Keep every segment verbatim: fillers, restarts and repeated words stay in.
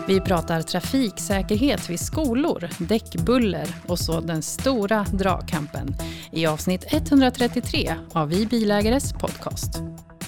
Vi pratar trafiksäkerhet vid skolor, däckbuller och så den stora dragkampen i avsnitt etthundratrettiotre av Vi Bilägares podcast.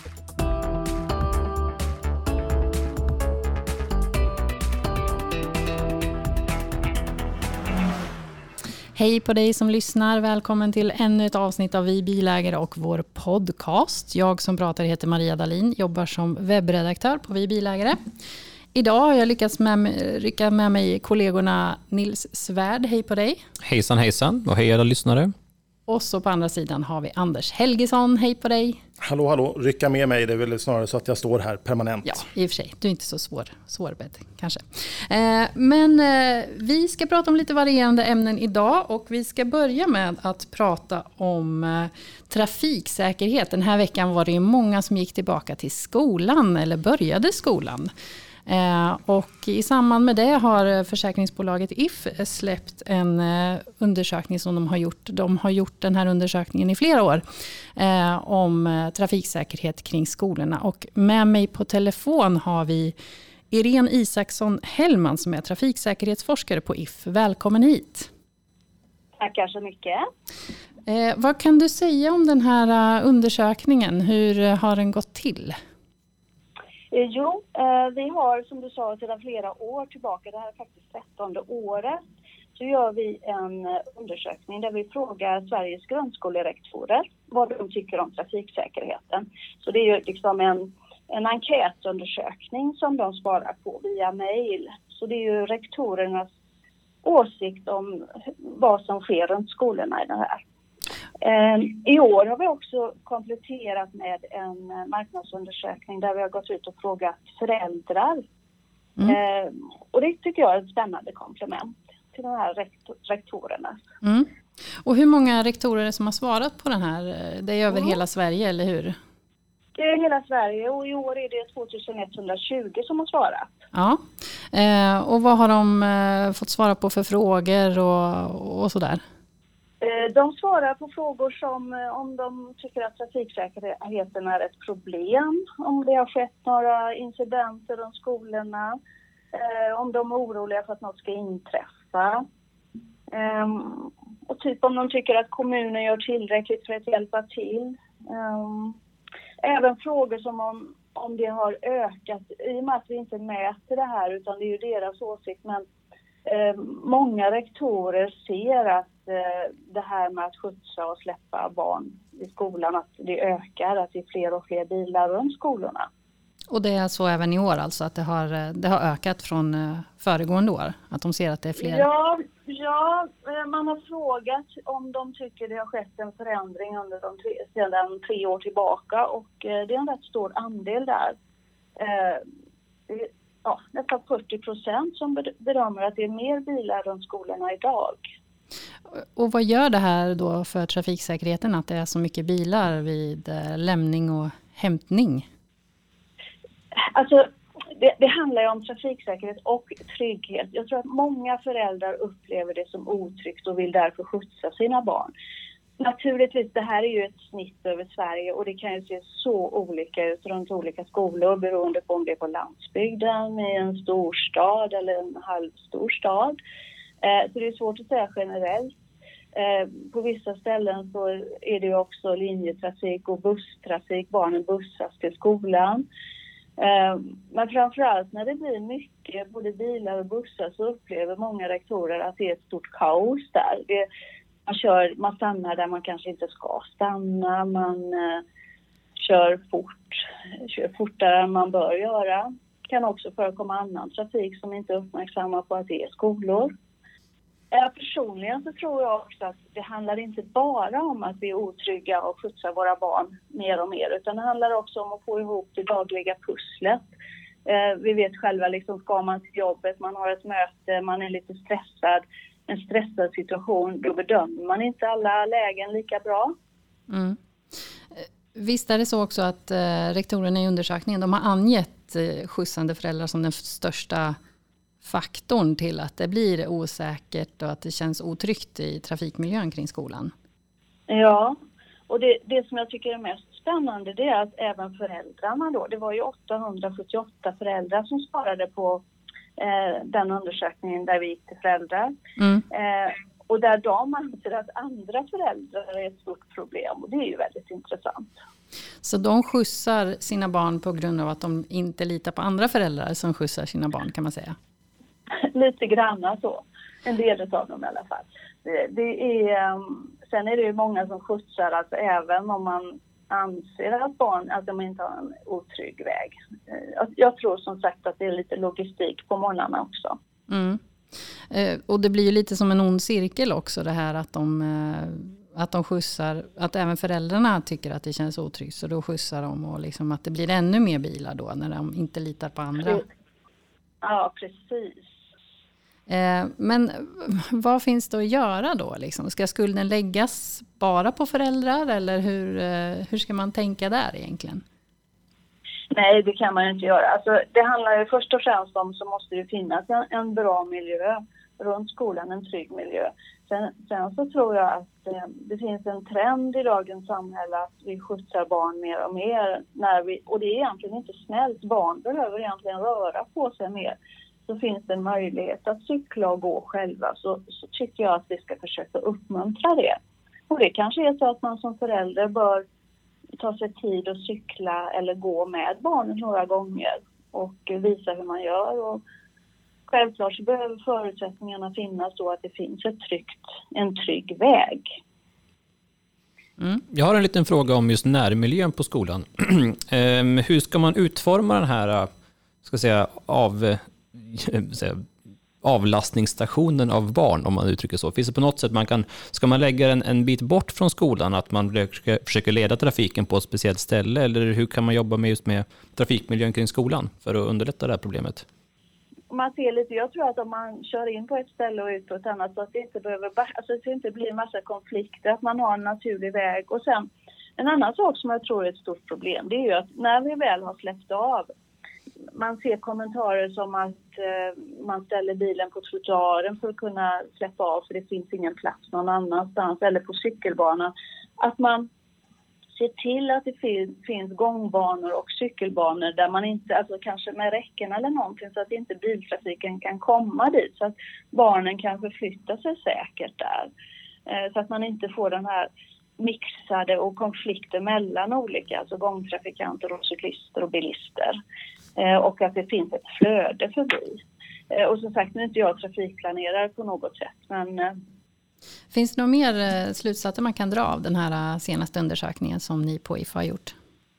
Hej på dig som lyssnar, välkommen till ännu ett avsnitt av Vi Bilägare och vår podcast. Jag som pratar heter Maria Dahlin, jobbar som webbredaktör på Vi Bilägare. Idag har jag lyckats med, rycka med mig kollegorna Nils Svärd, hej på dig. Hejsan hejsan och hej alla lyssnare. Och så på andra sidan har vi Anders Helgesson, hej på dig. Hallå hallå, rycka med mig, det är väl snarare så att jag står här permanent. Ja, i och för sig, du är inte så svår, svårbedd kanske. Eh, men eh, vi ska prata om lite varierande ämnen idag och vi ska börja med att prata om eh, trafiksäkerhet. Den här veckan var det ju många som gick tillbaka till skolan eller började skolan. Eh, och i samband med det har försäkringsbolaget I F släppt en eh, undersökning som de har gjort. De har gjort den här undersökningen i flera år eh, om eh, trafiksäkerhet kring skolorna. Och med mig på telefon har vi Irene Isaksson Hellman som är trafiksäkerhetsforskare på I F. Välkommen hit. Tackar så mycket. Eh, vad kan du säga om den här uh, undersökningen? Hur uh, har den gått till? Jo, vi har som du sa sedan flera år tillbaka, det här är faktiskt trettonde året, så gör vi en undersökning där vi frågar Sveriges grundskolerektorer vad de tycker om trafiksäkerheten. Så det är ju liksom en, en enkätundersökning som de svarar på via mejl. Så det är ju rektorernas åsikt om vad som sker runt skolorna i det här. I år har vi också kompletterat med en marknadsundersökning där vi har gått ut och frågat föräldrar. Mm. Och det tycker jag är ett spännande komplement till de här rektor- rektorerna. Mm. Och hur många rektorer är det som har svarat på den här? Det är över mm. hela Sverige, eller hur? Det är hela Sverige och i år är det tjugoetthundratjugo som har svarat. Ja, eh, och vad har de eh, fått svara på för frågor och, och sådär? De svarar på frågor som om de tycker att trafiksäkerheten är ett problem, om det har skett några incidenter runt skolorna, om de är oroliga för att något ska inträffa. Och typ om de tycker att kommunen gör tillräckligt för att hjälpa till. Även frågor som om, om det har ökat, i och med att vi inte mäter det här utan det är ju deras åsikt, men många rektorer ser att det här med att skjutsa och släppa barn i skolan, att det ökar, att det är fler och fler bilar runt skolorna. Och det är så även i år alltså, att det har, det har ökat från föregående år? Att de ser att det är fler? Ja, ja, man har frågat om de tycker det har skett en förändring under de tre, sedan tre år tillbaka och det är en rätt stor andel där. Ja, nästan fyrtio procent som bedömer att det är mer bilar runt skolorna idag. Och vad gör det här då för trafiksäkerheten att det är så mycket bilar vid lämning och hämtning? Alltså det, det handlar ju om trafiksäkerhet och trygghet. Jag tror att många föräldrar upplever det som otryggt och vill därför skjutsa sina barn. Naturligtvis, det här är ju ett snitt över Sverige och det kan ju se så olika ut runt olika skolor beroende på om det är på landsbygden, i en storstad eller en halvstor stad. Eh, så det är svårt att säga generellt. Eh, på vissa ställen så är det ju också linjetrafik och busstrafik, barnen bussas till skolan. Eh, men framförallt när det blir mycket, både bilar och bussar, så upplever många rektorer att det är ett stort kaos där. Det Man, kör, man stannar där man kanske inte ska stanna, man eh, kör fort, kör fortare än man bör göra. Det kan också förekomma annan trafik som inte uppmärksammar på att det är skolor. Eh, personligen så tror jag också att det handlar inte bara om att vi är otrygga och skjutsar våra barn mer och mer, utan det handlar också om att få ihop det dagliga pusslet. Eh, vi vet själva, liksom, ska man till jobbet, man har ett möte, man är lite stressad. En stressad situation, då bedömer man inte alla lägen lika bra. Mm. Visst är det så också att eh, rektorerna i undersökningen, de har angett eh, skjutsande föräldrar som den största faktorn till att det blir osäkert och att det känns otryggt i trafikmiljön kring skolan. Ja, och det, det som jag tycker är mest spännande, det är att även föräldrarna då, det var ju åttahundrasjuttioåtta föräldrar som svarade på eh, den undersökningen där vi gick till föräldrar. Mm. Eh, och där de anser att andra föräldrar är ett stort problem. Och det är ju väldigt intressant. Så de skjutsar sina barn på grund av att de inte litar på andra föräldrar som skjutsar sina barn, kan man säga? Lite granna så. En del av dem i alla fall. Det, det är, sen är det ju många som skjutsar, alltså även om man anser att barn att de inte har en otrygg väg. Jag tror som sagt att det är lite logistik på morgnarna också. Mm. Eh, och det blir ju lite som en ond cirkel också, det här att de, eh, att de skjutsar, att även föräldrarna tycker att det känns otryggt, så då skjutsar de, och liksom att det blir ännu mer bilar då när de inte litar på andra. Ja, precis. Eh, men vad finns det att göra då? Liksom? Ska skulden läggas bara på föräldrar, eller hur, eh, hur ska man tänka där egentligen? Nej, det kan man inte göra. Alltså, det handlar ju först och främst om så måste det finnas en, en bra miljö runt skolan, en trygg miljö. Sen, sen så tror jag att eh, det finns en trend i dagens samhälle att vi skjutsar barn mer och mer. När vi, och det är egentligen inte snällt. Barn behöver egentligen röra på sig mer. Så finns det en möjlighet att cykla och gå själva, så, så tycker jag att vi ska försöka uppmuntra det. Och det kanske är så att man som förälder bör ta sig tid att cykla eller gå med barnen några gånger och visa hur man gör. Och självklart så behöver förutsättningarna finnas så att det finns ett tryggt, en trygg väg. Mm. Jag har en liten fråga om just närmiljön på skolan. um, hur ska man utforma den här ska säga, av, säga, avlastningsstationen av barn, om man uttrycker så? Finns det på något sätt man kan, ska man lägga en, en bit bort från skolan, att man försöker, försöker leda trafiken på ett speciellt ställe, eller hur kan man jobba med just med trafikmiljön kring skolan för att underlätta det här problemet? Man ser lite, jag tror att om man kör in på ett ställe och ut på ett annat, så att det inte behöver, alltså att det inte blir en massa konflikter, att man har en naturlig väg. Och sen en annan sak som jag tror är ett stort problem, det är ju att när vi väl har släppt av, man ser kommentarer som att eh, man ställer bilen på trottoaren för att kunna släppa av för det finns ingen plats någon annanstans, eller på cykelbanan. Att man ser till att det fin- finns gångbanor och cykelbanor där man inte, alltså kanske med räcken eller någonting, så att inte biltrafiken kan komma dit, så att barnen kan förflytta sig säkert där. Eh, så att man inte får den här mixade och konflikter mellan olika, alltså gångtrafikanter och cyklister och bilister. Eh, och att det finns ett flöde förbi. Eh, och som sagt, nu är inte jag trafikplanerare på något sätt, men... Eh, Finns det några mer slutsatser man kan dra av den här senaste undersökningen som ni på I F A har gjort?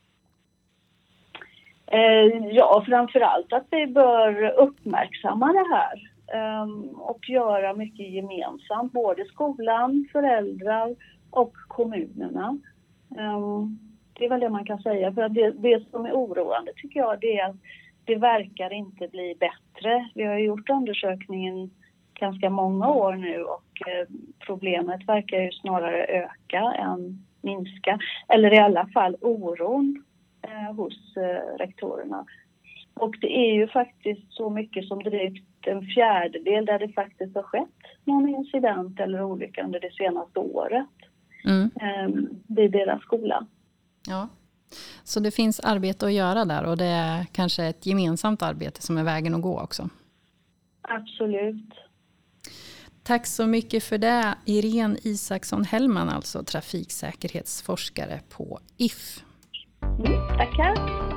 Eh, ja, framförallt att vi bör uppmärksamma det här. Eh, och göra mycket gemensamt, både skolan, föräldrar och kommunerna. Eh, det är väl det man kan säga. För att det, det som är oroande tycker jag, det är att det verkar inte bli bättre. Vi har gjort undersökningen ganska många år nu och eh, problemet verkar ju snarare öka än minska. Eller i alla fall oron eh, hos eh, rektorerna. Och det är ju faktiskt så mycket som drygt en fjärdedel där det faktiskt har skett någon incident eller olycka under det senaste året Mm. eh, vid deras skola. Ja. Så det finns arbete att göra där, och det är kanske ett gemensamt arbete som är vägen att gå också. Absolut. Tack så mycket för det, Irene Isaksson Hellman, alltså trafiksäkerhetsforskare på I F. Mm, tackar.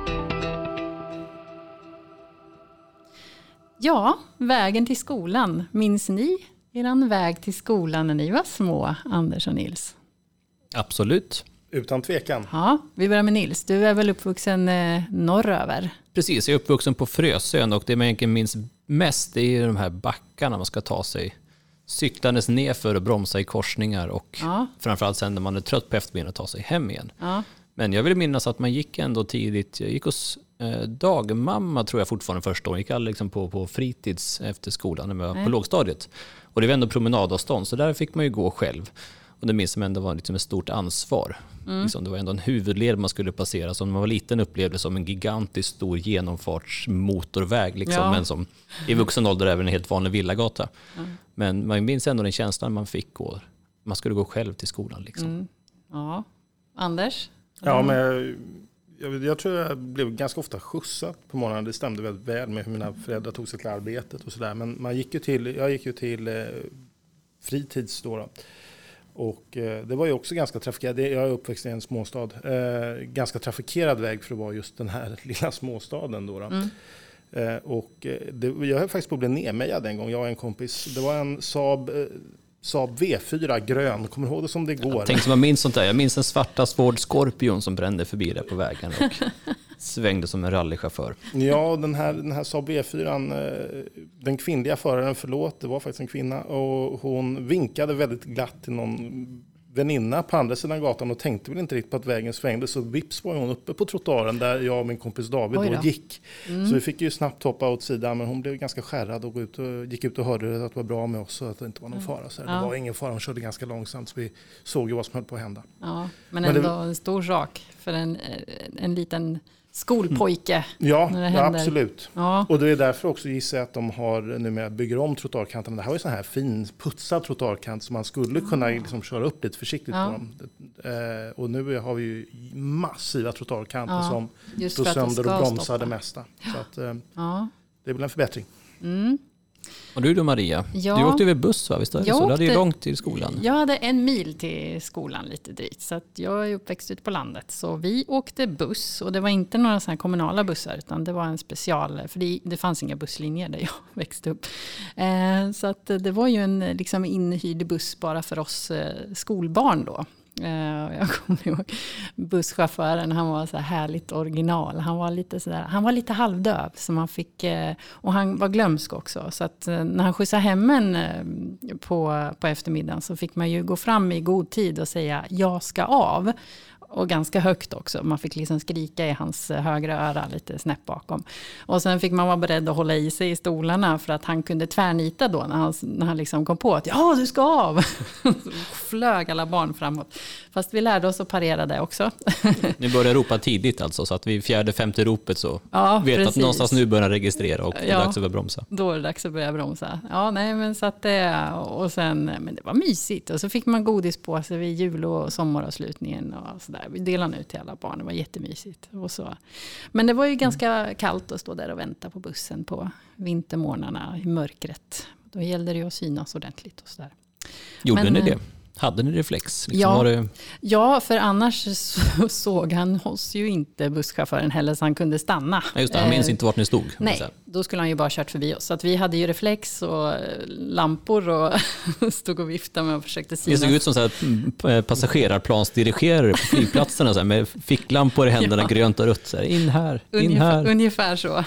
Ja, vägen till skolan. Minns ni eran väg till skolan när ni var små, Anders och Nils? Absolut. Utan tvekan. Ja, vi börjar med Nils. Du är väl uppvuxen eh, norröver? Precis, jag är uppvuxen på Frösön, och det man egentligen minns mest är de här backarna man ska ta sig cyklandes ner för att bromsa i korsningar, och Ja. framförallt sen när man är trött på eftermiddagen att ta sig hem igen. Ja. Men jag vill minnas att man gick ändå tidigt. Jag gick hos eh, dagmamma tror jag fortfarande första året. Jag gick aldrig liksom på, på fritids efter skolan när jag var på lågstadiet. Och det var ändå promenadavstånd, så där fick man ju gå själv. Och det minns som ändå var liksom ett stort ansvar. Mm. Liksom, det var ändå en huvudled man skulle passera, som när man var liten upplevde som en gigantisk stor genomfartsmotorväg. Liksom, Ja. Men som i vuxen ålder även en helt vanlig villagata. Mm. Men man minns ändå den känslan man fick gå. Man skulle gå själv till skolan. Liksom. Mm. Ja. Anders? Ja, men Jag, jag tror jag blev ganska ofta skjutsad på morgonen. Det stämde väldigt väl med hur mina föräldrar tog sig till arbetet och sådär. Men man gick ju till, jag gick ju till eh, fritids då. då. Och eh, det var ju också ganska trafikerat. Jag är uppväxt i en småstad. Eh, ganska trafikerad väg för att vara just den här lilla småstaden då. då. Mm. Eh, och det, jag höll faktiskt på att bli nedmejad en gång. Jag och en kompis. Det var en Saab... Eh, Saab V fyra grön, kommer du ihåg det som det går? Tänk som jag minns sånt där. Jag minns en svarta Ford Scorpion som brände förbi där på vägen och svängde som en rallychaufför. Ja, den här, den här Saab V fyra, den kvinnliga föraren, förlåt, det var faktiskt en kvinna, och hon vinkade väldigt glatt till någon väninna på andra sidan gatan och tänkte väl inte riktigt på att vägen svängde, så vips var hon uppe på trottoaren där jag och min kompis David då. Då gick. Mm. Så vi fick ju snabbt hoppa åt sidan, men hon blev ganska skärrad och, gå ut och gick ut och hörde att det var bra med oss och att det inte var någon fara. Så ja. Det var ingen fara, hon körde ganska långsamt så vi såg ju vad som höll på att hända. Ja, men ändå men det, en stor sak för en, en liten skolpojke. Ja, ja absolut. Ja. Och det är därför också gissar jag att de har numera bygger om trottoarkanterna. Det här var ju sån här fin putsad trottoarkant som man skulle kunna liksom köra upp lite försiktigt ja. på dem. Eh, och nu har vi ju massiva trottoarkanter ja, som slår sönder och bromsar stoppa. Det mesta. Så att, eh, ja. det är väl en förbättring. Mm. Och du då Maria, ja. du åkte över buss va? Visst? Jag så åkte, du hade ju långt till skolan. Jag hade en mil till skolan lite drygt. Så att jag är uppväxt ute på landet. Så vi åkte buss och det var inte några sådana här kommunala bussar utan det var en special, för det, det fanns inga busslinjer där jag växte upp. Eh, så att det var ju en liksom inhyrd buss bara för oss eh, skolbarn då. Jag kommer ihåg busschauffören, han var så här härligt original. Han var lite så där, han var lite halvdöv så man fick, och han var glömsk också. Så att när han skjutsade hem en på, på eftermiddagen så fick man ju gå fram i god tid och säga jag ska av. Och ganska högt också. Man fick liksom skrika i hans högra öra lite snäpp bakom. Och sen fick man vara beredd att hålla i sig i stolarna för att han kunde tvärnita då när han, när han liksom kom på att ja, du ska av. Så flög alla barn framåt. Fast vi lärde oss att parera det också. Ni började ropa tidigt alltså så att vid fjärde, femte ropet så ja, vet precis. att någonstans nu börjar registrera och det är ja, dags att börja bromsa. Då är det dags att börja bromsa. Ja, nej men så att det, och sen, men det var mysigt. Och så fick man godis på sig vid jul- och sommaravslutningen och sådär. Vi delade ut till alla barn, det var jättemysigt. Och så. Men det var ju ganska kallt att stå där och vänta på bussen på vintermorgnarna i mörkret. Då gällde det ju att synas ordentligt och sådär. Gjorde Men, ni det? Hade ni reflex? Liksom ja, var det... ja, för annars så såg han oss ju inte busschauffören heller så han kunde stanna. Ja, just det, han minns inte vart ni stod. Nej, då skulle han ju bara kört förbi oss. Så att vi hade ju reflex och lampor och stod och viftade med och försökte synas. Det såg ut som så här passagerarplansdirigerare på flygplatserna så här, med ficklampor i händerna, ja. grönt och rött. Så här, in här, in ungefär, här. Ungefär så.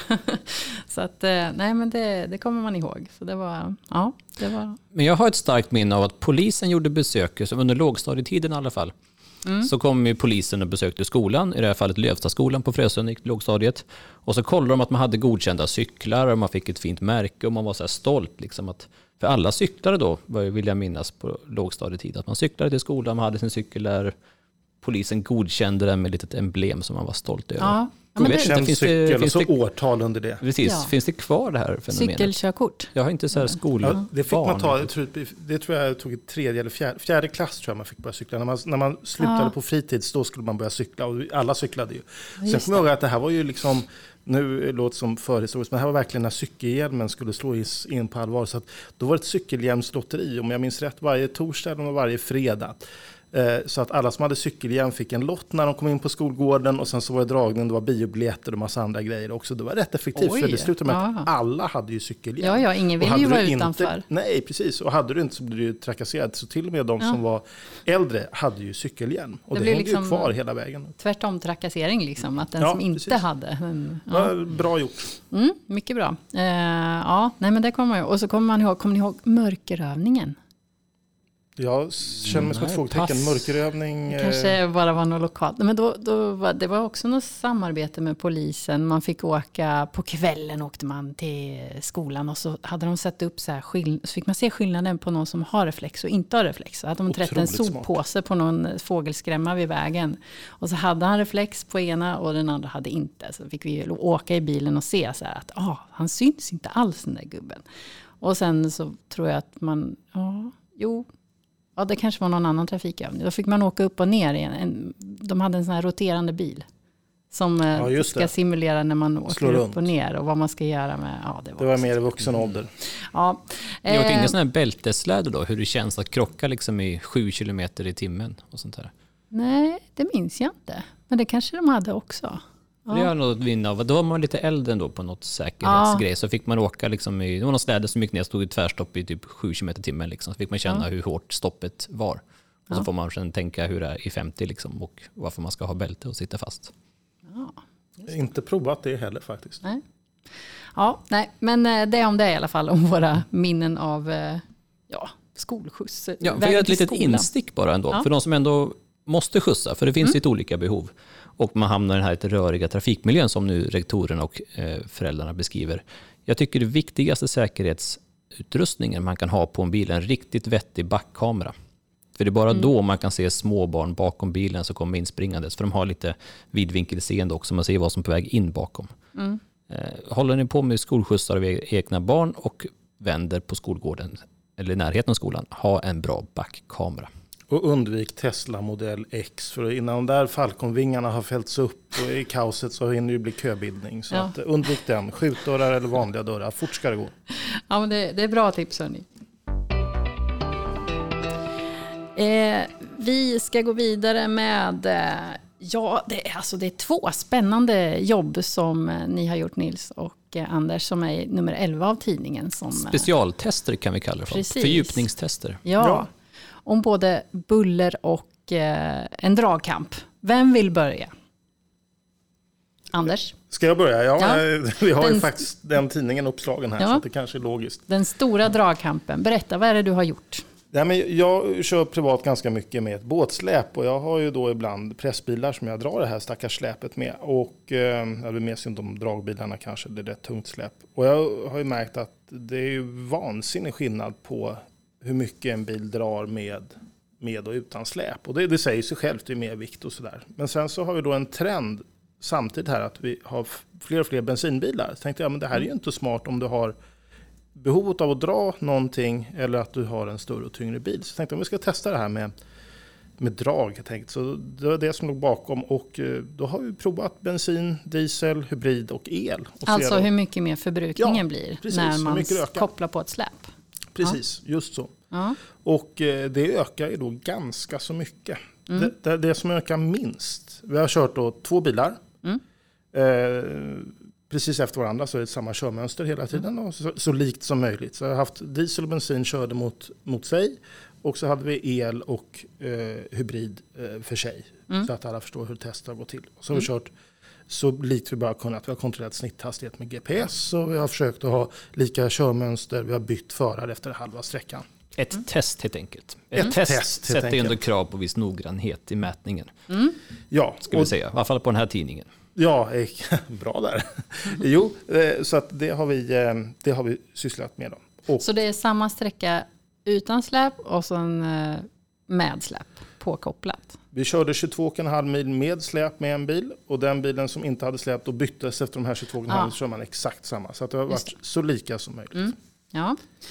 Så att, nej men det, det kommer man ihåg. Så det var, ja, det var... Men jag har ett starkt minne av att polisen gjorde besök, som under lågstadietiden i alla fall. Mm. Så kom ju polisen och besökte skolan, i det här fallet Lövstaskolan på Frösön i lågstadiet. Och så kollade de att man hade godkända cyklar och man fick ett fint märke och man var så här stolt. Liksom att, för alla cyklade då, vill jag minnas på lågstadietid, att man cyklade till skolan, man hade sin cykel där. Polisen godkände den med ett litet emblem som man var stolt över. Ja. Men det känns finns cykel det, finns och så det, årtal under det. Precis, ja. Finns det kvar det här fenomenet? Cykelkörkort. Jag har inte så här skolbarn. Ja, det fick man ta, jag tror, det tror jag tog i tredje eller fjärde, fjärde klass tror jag man fick börja cykla. När man, när man slutade ja. på fritids då skulle man börja cykla och alla cyklade ju. Ja, sen kommer jag ihåg att det här var ju liksom, nu låter det som förhistoriskt, men det här var verkligen när cykelhjälmen skulle slå in på allvar. Så att då var det ett cykelhjälmslotteri, om jag minns rätt, varje torsdag och varje fredag. Så att alla som hade cykelhjälm fick en lott när de kom in på skolgården och sen så var det dragning, det var biobiljetter och massa andra grejer också. Det var rätt effektivt. Oj, för det slutade med ja. att alla hade ju cykelhjälm. Ja, ja, ingen vill ju vara utanför. Inte, nej, precis. Och hade du inte så blev du ju trakasserad. Så till och med de ja. som var äldre hade ju cykelhjälm. Och det, det hängde liksom ju kvar hela vägen. Tvärtom trakassering liksom, att den ja, som inte precis. hade. Men, ja. Ja, bra gjort. Mm, mycket bra. Uh, ja, nej men det kommer man ju. Och så kommer man ihåg, kommer ni ihåg mörkerövningen? Jag känner mig som ett frågetecken. Mörkerövning. Det kanske bara var något lokalt. Men då, då var, det var också något samarbete med polisen. Man fick åka på kvällen, åkte man till skolan och så hade de satt upp så här skill- så fick man se skillnaden på någon som har reflex och inte har reflex. Så hade de trätt en soppåse på någon fågelskrämma vid vägen. Och så hade han reflex på ena och den andra hade inte. Så fick vi åka i bilen och se så här att ah, han syns inte alls den där gubben. Och sen så tror jag att man, ja, jo, ja, det kanske var någon annan trafikövning. Då fick man åka upp och ner igen. En, de hade en sån här roterande bil. som eh, ja, ska simulera när man åker Slår upp runt. och ner och vad man ska göra med. Ja, det var, Det var mer i vuxen ålder. Ja. Jag åkte Eh, inga sådana här bältesläder då, hur det känns att krocka liksom i sju kilometer i timmen och sånt där. nej, det minns jag inte. Men det kanske de hade också. Ja. Det är något vinna av. Då var man lite äldre ändå på något säkerhetsgrej. Ja. Så fick man åka liksom i, det var någon släde som gick ner och stod i tvärstopp i typ sju kilometer i timmen. Liksom. Så fick man känna ja. hur hårt stoppet var. Och ja. så får man sedan tänka hur det är i femtio liksom, och varför man ska ha bälte och sitta fast. Ja, inte provat det heller faktiskt. Nej. Ja, nej, men det är om det i alla fall, om våra minnen av ja, skolskjuts. Ja, för ett litet instick bara ändå. Ja. För de som ändå måste skjutsa, för det finns mm. lite olika behov. Och man hamnar i den här lite röriga trafikmiljön som nu rektorerna och eh, föräldrarna beskriver. Jag tycker det viktigaste säkerhetsutrustningen man kan ha på en bil är en riktigt vettig backkamera. För det är bara mm. då man kan se småbarn bakom bilen som kommer inspringandes. För de har lite vidvinkelseende också, man ser vad som är på väg in bakom. Mm. Eh, håller ni på med skolskjutsar av egna barn och vänder på skolgården eller i närheten av skolan, ha en bra backkamera. Och undvik Tesla modell X, för innan de där Falconvingarna har fällts upp och i kaoset så hinner det bli köbildning. Så ja. att undvik den. Skjutdörrar eller vanliga dörrar. Fort ska det gå. Ja, men det, det är bra tips, hörni. Eh, vi ska gå vidare med eh, ja, det är, alltså det är två spännande jobb som eh, ni har gjort, Nils och eh, Anders, som är nummer elva av tidningen. Som, eh, specialtester kan vi kalla det för. Precis. Fördjupningstester. Ja. ja. Om både buller och eh, en dragkamp. Vem vill börja? Anders? Ska jag börja? Ja, ja. Vi har den, ju faktiskt den tidningen uppslagen här, ja. så det kanske är logiskt. Den stora dragkampen. Berätta, vad är det du har gjort? Nej, men jag kör privat ganska mycket med ett båtsläp och jag har ju då ibland pressbilar som jag drar det här stackars släpet med. Och eh, jag vill med sig inte om dragbilarna kanske, det är ett tungt släp. Och jag har ju märkt att det är ju vansinnig skillnad på hur mycket en bil drar med, med och utan släp. Och det, det säger sig självt, det är mer vikt och sådär. Men sen så har vi då en trend samtidigt här att vi har fler och fler bensinbilar. Så tänkte jag, men det här är ju inte smart om du har behovet av att dra någonting eller att du har en större och tyngre bil. Så jag tänkte om vi ska testa det här med, med drag. Jag tänkte. Så det var det som låg bakom och då har vi provat bensin, diesel, hybrid och el. Och alltså då, hur mycket mer förbrukningen ja, blir precis, när man kopplar på ett släp. Precis, ja. just så. Ja. Och det ökar ju då ganska så mycket. Mm. Det, det, det som ökar minst, vi har kört då två bilar. Mm. Eh, precis efter varandra så är det samma körmönster hela tiden. Och så, så likt som möjligt. Så jag har haft diesel och bensin körde mot, mot sig. Och så hade vi el och eh, hybrid eh, för sig. Mm. Så att alla förstår hur testet har gått till. Och så har vi mm. kört så likt vi bara kunnat. Vi har kontrollerat snitthastighet med G P S. Och vi har försökt att ha lika körmönster. Vi har bytt förare efter halva sträckan. Ett mm. test helt enkelt. Ett mm. test, test sätter ju ändå krav på viss noggrannhet i mätningen. Mm. Ja. Ska vi säga. I alla fall på den här tidningen. Ja, bra där. Jo, så att det har vi, det har vi sysslat med. Då. Och, så det är samma sträcka utan släp och sen med släp påkopplat? Vi körde tjugotvå komma fem mil med släp med en bil. Och den bilen som inte hade släp då byttes efter de här tjugotvå komma fem ja. så kör man exakt samma. Så att det har varit det. så lika som möjligt. Mm. Ja.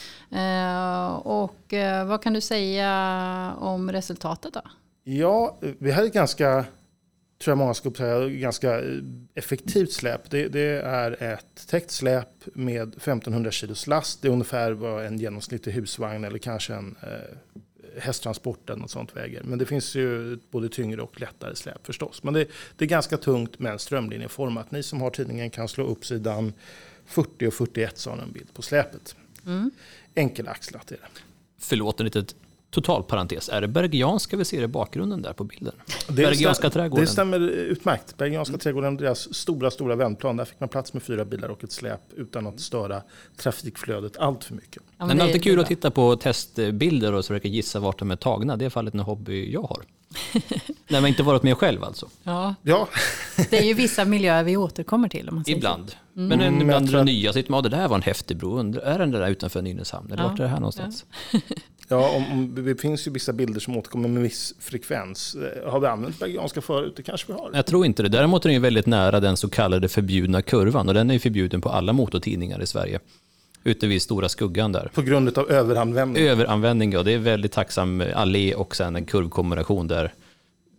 Eh, och eh, vad kan du säga om resultatet då? Ja, vi hade ganska... tror jag många ska säga, ganska effektivt släp. Det, det är ett täckt släp med femtonhundra kilos last. Det är ungefär vad en genomsnittlig husvagn eller kanske en eh, hästtransport eller något sånt väger. Men det finns ju både tyngre och lättare släp förstås. Men det, det är ganska tungt men strömlinjeformat. Ni som har tidningen kan slå upp sidan fyrtio och fyrtioett så har en bild på släpet. Mm. Enkelaxlat är det. Förlåt en litet total parentes. Är det Bergianska vi ser i bakgrunden där på bilden? Det Bergianska stäm- trädgården. Det stämmer utmärkt. Bergianska mm. trädgården, deras stora, stora vändplan. Där fick man plats med fyra bilar och ett släp utan att störa trafikflödet allt för mycket. Ja, men det är alltid kul att titta på testbilder och försöka gissa vart de är tagna. Det är fallet en hobby jag har. När man inte varit med själv alltså. Ja. ja. Det är ju vissa miljöer vi återkommer till. Om man säger ibland. Mm. Men Mm, ibland det nya. Sitter man, det där var en häftig bro. Är den där utanför Nynäshamn? Eller ja. vart är det här någonstans? Ja. Ja, om, om, det finns ju vissa bilder som återkommer med viss frekvens. Har vi använt Bergianska förut? Det kanske vi har. Jag tror inte det. Däremot är den väldigt nära den så kallade förbjudna kurvan. Och den är ju förbjuden på alla motortidningar i Sverige. Ute vid Stora Skuggan där. På grund av överanvändning? Överanvändning, ja. Det är väldigt tacksam allé och sen en kurvkombination där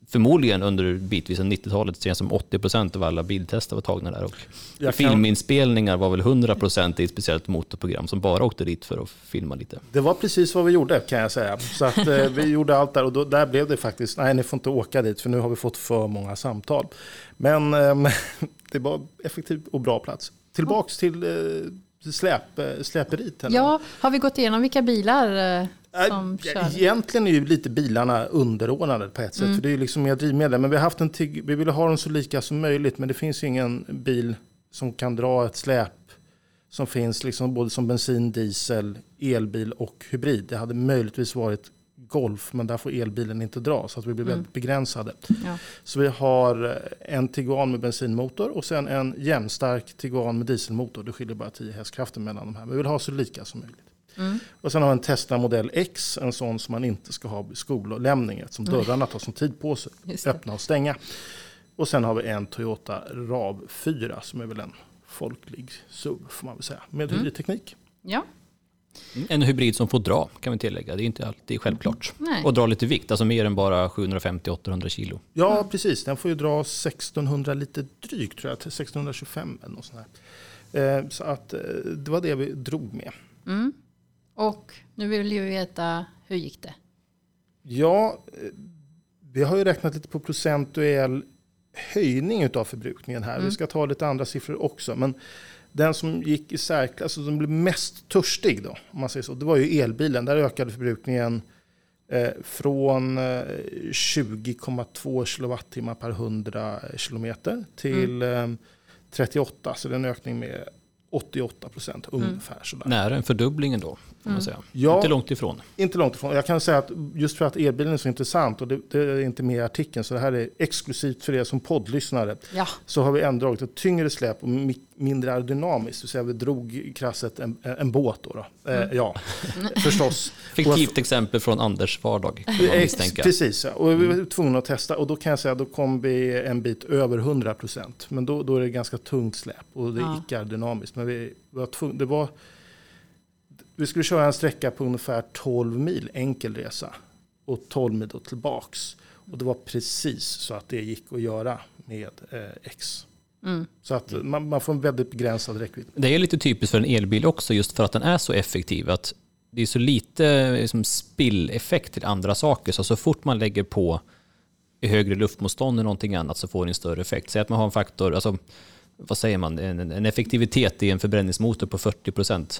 förmodligen under bitvis av nittiotalet känns som åttio procent av alla biltester var tagna där. Och kan... filminspelningar var väl hundra procent i ett speciellt motorprogram som bara åkte dit för att filma lite. Det var precis vad vi gjorde kan jag säga. Så att eh, vi gjorde allt där och då, där blev det faktiskt, nej ni får inte åka dit för nu har vi fått för många samtal. Men eh, det var effektivt och bra plats. Tillbaks till eh, släp, släperiet. Eller? Ja, har vi gått igenom vilka bilar eh, som äh, kör? Egentligen är ju lite bilarna underordnade på ett sätt. Mm. För det är ju liksom mer drivmedel. Men vi, har haft en tig- vi ville ha dem så lika som möjligt. Men det finns ju ingen bil som kan dra ett släp som finns liksom både som bensin, diesel, elbil och hybrid. Det hade möjligtvis varit Golf, men där får elbilen inte dra så att vi blir väldigt mm. begränsade. Ja. Så vi har en Tiguan med bensinmotor och sen en jämnstark Tiguan med dieselmotor. Det skiljer bara tio hästkrafter mellan de här. Men vi vill ha så lika som möjligt. Mm. Och sen har vi en Tesla Model X, en sån som man inte ska ha vid skollämning som dörrarna tar som tid på sig, öppna och stänga. Och sen har vi en Toyota RAV fyra som är väl en folklig S U V får man väl säga, med mm. hybridteknik. Ja. En hybrid som får dra kan vi tillägga, det är inte alltid självklart. Nej. Och dra lite vikt, alltså mer än bara sjuhundrafemtio till åttahundra kilo. Ja, mm. precis. Den får ju dra sextonhundra lite drygt tror jag, till sextonhundratjugofem eller något sånt här. Eh, så att eh, det var det vi drog med. Mm. Och nu vill vi veta, hur gick det? Ja, vi har ju räknat lite på procentuell höjning av förbrukningen här. Mm. Vi ska ta lite andra siffror också, men den som gick i särklass, alltså som blev mest törstig då, om man säger så, det var ju elbilen. Där ökade förbrukningen eh, från eh, tjugo komma två kilowattimmar per hundra kilometer till mm. eh, trettioåtta, så det är en ökning med åttioåtta procent ungefär. Mm. Sådär. Nära en fördubbling då, får man säga. Ja, inte långt ifrån. Inte långt ifrån. Jag kan säga att just för att elbilen är så intressant och det, det är inte med i artikeln, så det här är exklusivt för er som poddlyssnare. Ja. Så har vi ändå dragit ett tyngre släp och mindre aerodynamiskt. Så vi drog krasset en, en båt då. då. Mm. Eh, ja, förstås. Fiktivt och, exempel från Anders vardag. Ex, precis, ja. Och vi var tvungna att testa. Och då kan jag säga att då kom vi en bit över hundra procent. Men då, då är det ganska tungt släp och det är ja. icke aerodynamiskt. Men vi var tvungna, det var... Vi skulle köra en sträcka på ungefär tolv mil enkel resa och tolv mil då tillbaks. Och det var precis så att det gick att göra med eh, X. Mm. Så att man, man får en väldigt begränsad räckvidd. Det är lite typiskt för en elbil också, just för att den är så effektiv. Att det är så lite liksom, spilleffekt till andra saker. Så, så fort man lägger på i högre luftmotstånd eller någonting annat så får det en större effekt. Säg att man har en faktor, alltså, vad säger man, en, en effektivitet i en förbränningsmotor på fyrtio procent.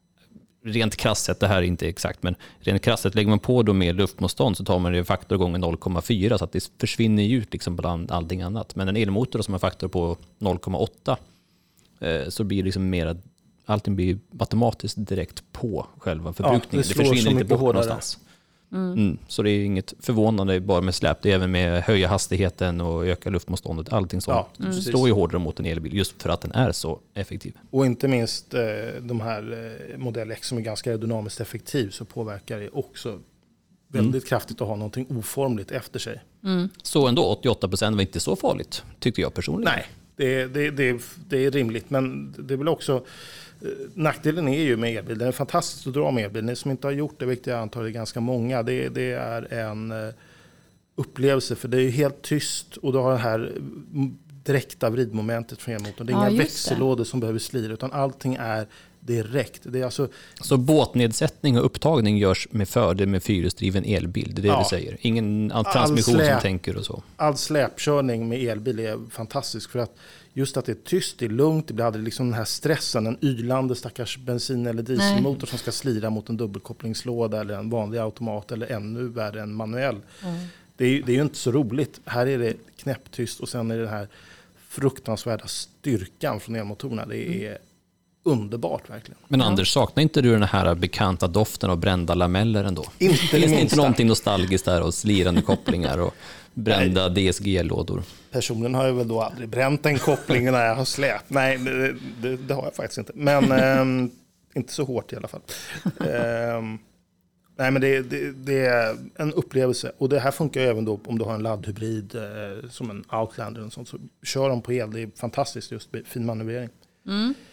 Rent krasset, det här är inte exakt, men rent krasset lägger man på då med luftmotstånd så tar man en faktor gånger noll komma fyra så att det försvinner ut liksom bland allting annat. Men en elmotor som har faktor på noll komma åtta eh, så blir det liksom mer, allting blir matematiskt direkt på själva förbrukningen. Ja, det, det försvinner inte bort någonstans. Mm. Mm, så det är inget förvånande bara med släp. Det är även med höja hastigheten och öka luftmotståndet. Allting sånt ja, mm. slår ju hårdare mot en elbil just för att den är så effektiv. Och inte minst eh, de här eh, Model X som är ganska dynamiskt effektiv så påverkar det också väldigt mm. kraftigt att ha någonting oformligt efter sig. Mm. Så ändå åttioåtta procent var inte så farligt, tycker jag personligen. Nej, det, det, det, det är rimligt. Men det är väl också... Nackdelen är ju med elbil. Det är fantastiskt att dra med elbil. Ni som inte har gjort det, vilket jag antar är ganska många, det, det är en upplevelse. För det är helt tyst och du har det här direkta vridmomentet från elmotorn. Det är ja, inga växellådor som behöver slira, utan allting är direkt. Det är alltså... Så båtnedsättning och upptagning görs med fördel med fyrhjulsdriven elbil? Det är det ja. du säger? Ingen transmission släp, som tänker och så? All släpkörning med elbil är fantastisk för att just att det är tyst, det är lugnt, det blir aldrig liksom den här stressen, en ylande stackars bensin- eller dieselmotor Nej. som ska slira mot en dubbelkopplingslåda eller en vanlig automat eller ännu värre en manuell. Mm. Det, är, det är ju inte så roligt. Här är det knäpptyst och sen är det den här fruktansvärda styrkan från elmotorerna. Det är mm. underbart verkligen. Men Anders, saknar inte du den här bekanta doften av brända lameller ändå? Inte Finns det inte någonting nostalgiskt där och slirande kopplingar och brända Nej. D S G-lådor? Personligen har jag väl då aldrig bränt en koppling när jag har släp. Nej, det, det, det har jag faktiskt inte. Men eh, inte så hårt i alla fall. Eh, nej, men det, det, det är en upplevelse. Och det här funkar även då om du har en laddhybrid eh, som en Outlander och sånt. Så kör de på el, det är fantastiskt just fin manövrering. Mm.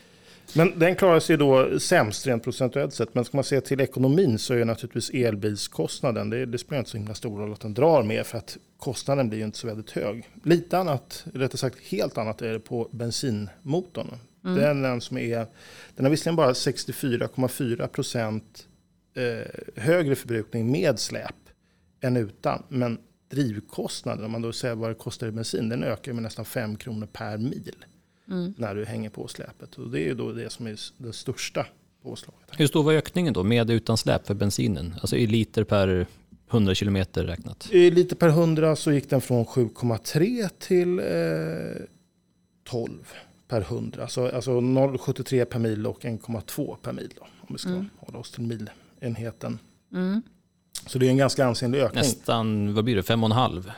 Men den klarar sig då sämst rent procentuellt sett. Men ska man se till ekonomin så är naturligtvis elbilskostnaden, det, det spelar inte så himla stor roll att den drar mer för att kostnaden blir ju inte så väldigt hög. Lite annat, rättare sagt helt annat är det på bensinmotorn. Mm. Den, den, som är, den har visserligen bara sextiofyra komma fyra procent eh, högre förbrukning med släp än utan. Men drivkostnaden, om man då säger vad det kostar i bensin, den ökar med nästan fem kronor per mil. Mm. När du hänger på släpet. Och det är ju då det som är det största påslaget. Hur stor var ökningen då med utan släp för bensinen? Alltså i liter per hundra kilometer räknat? I liter per hundra så gick den från sju komma tre till eh, tolv per hundra. Alltså, alltså noll komma sjuttiotre per mil och en komma två per mil då, om vi ska mm. hålla oss till milenheten. Mm. Så det är en ganska ansenlig ökning. Nästan, vad blir det, fem och en halv?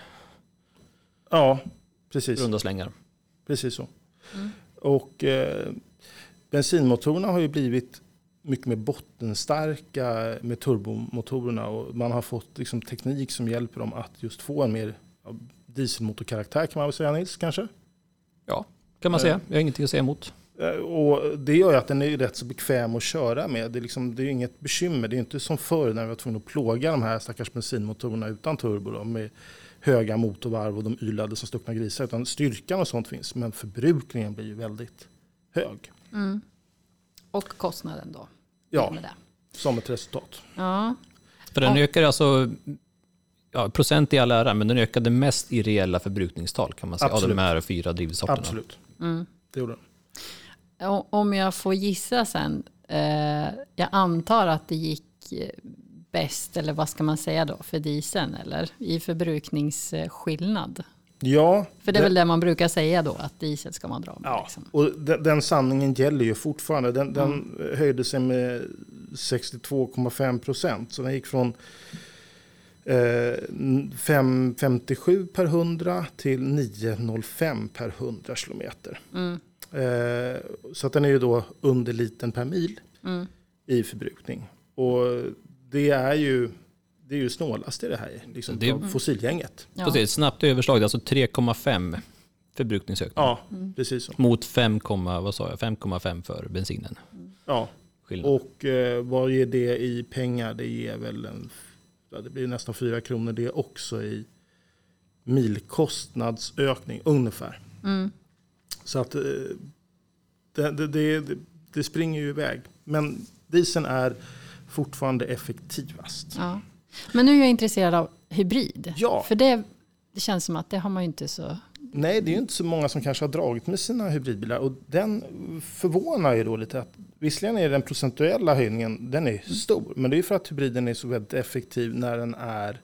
Ja, precis. Runda slängar. Precis så. Mm. Och eh, bensinmotorerna har ju blivit mycket mer bottenstarka med turbomotorerna och man har fått liksom teknik som hjälper dem att just få en mer ja, dieselmotorkaraktär, kan man väl säga, Nils, kanske? Ja, kan man säga. Jag har ingenting att säga emot. Och det gör ju att den är rätt så bekväm att köra med. Det är, liksom, det är inget bekymmer. Det är inte som förr när vi var tvungna att plåga de här stackars bensinmotorerna utan turbo då, med höga motorvarv och de ylade som stuckna grisar. Utan styrkan och sånt finns, men förbrukningen blir ju väldigt hög. Mm. Och kostnaden då? Ja, som ett resultat. Ja. För den ökar alltså, ja, procent i all ära, men den ökade mest i reella förbrukningstal kan man säga. Absolut. Av de här fyra drivsorterna. Absolut, mm. det gjorde den. Om jag får gissa sen, eh, jag antar att det gick bäst, eller vad ska man säga då, för dieseln, eller i förbrukningsskillnad? Ja. För det är det, väl det man brukar säga då, att diesel ska man dra med. Ja, liksom. Och den, den sanningen gäller ju fortfarande. Den, den mm. höjde sig med sextiotvå komma fem procent. Så den gick från eh, fem komma femtiosju per hundra till nio komma noll fem per hundra kilometer. Mm. Eh, så att den är ju då under liten per mil mm. i förbrukning. Och det är ju det är ju snålast i det här liksom, det är fossilgänget. Ja. Precis, snabbt överslag, alltså tre komma fem förbrukningsökning. Ja, mm. precis så. Mot fem, vad sa jag, fem komma fem för bensinen. Mm. Ja, skillnad. Och eh, vad ger det i pengar? Det ger väl en, ja, det blir nästan fyra kronor det också i milkostnadsökning ungefär. Mm. Så att eh, det, det, det, det springer ju iväg. Men dieseln är fortfarande effektivast. Ja. Men nu är jag intresserad av hybrid. Ja. För det, det känns som att det har man ju inte så... Nej, det är ju inte så många som kanske har dragit med sina hybridbilar. Och den förvånar ju då lite att visserligen är den procentuella höjningen, den är stor. Men det är ju för att hybriden är så väldigt effektiv när den är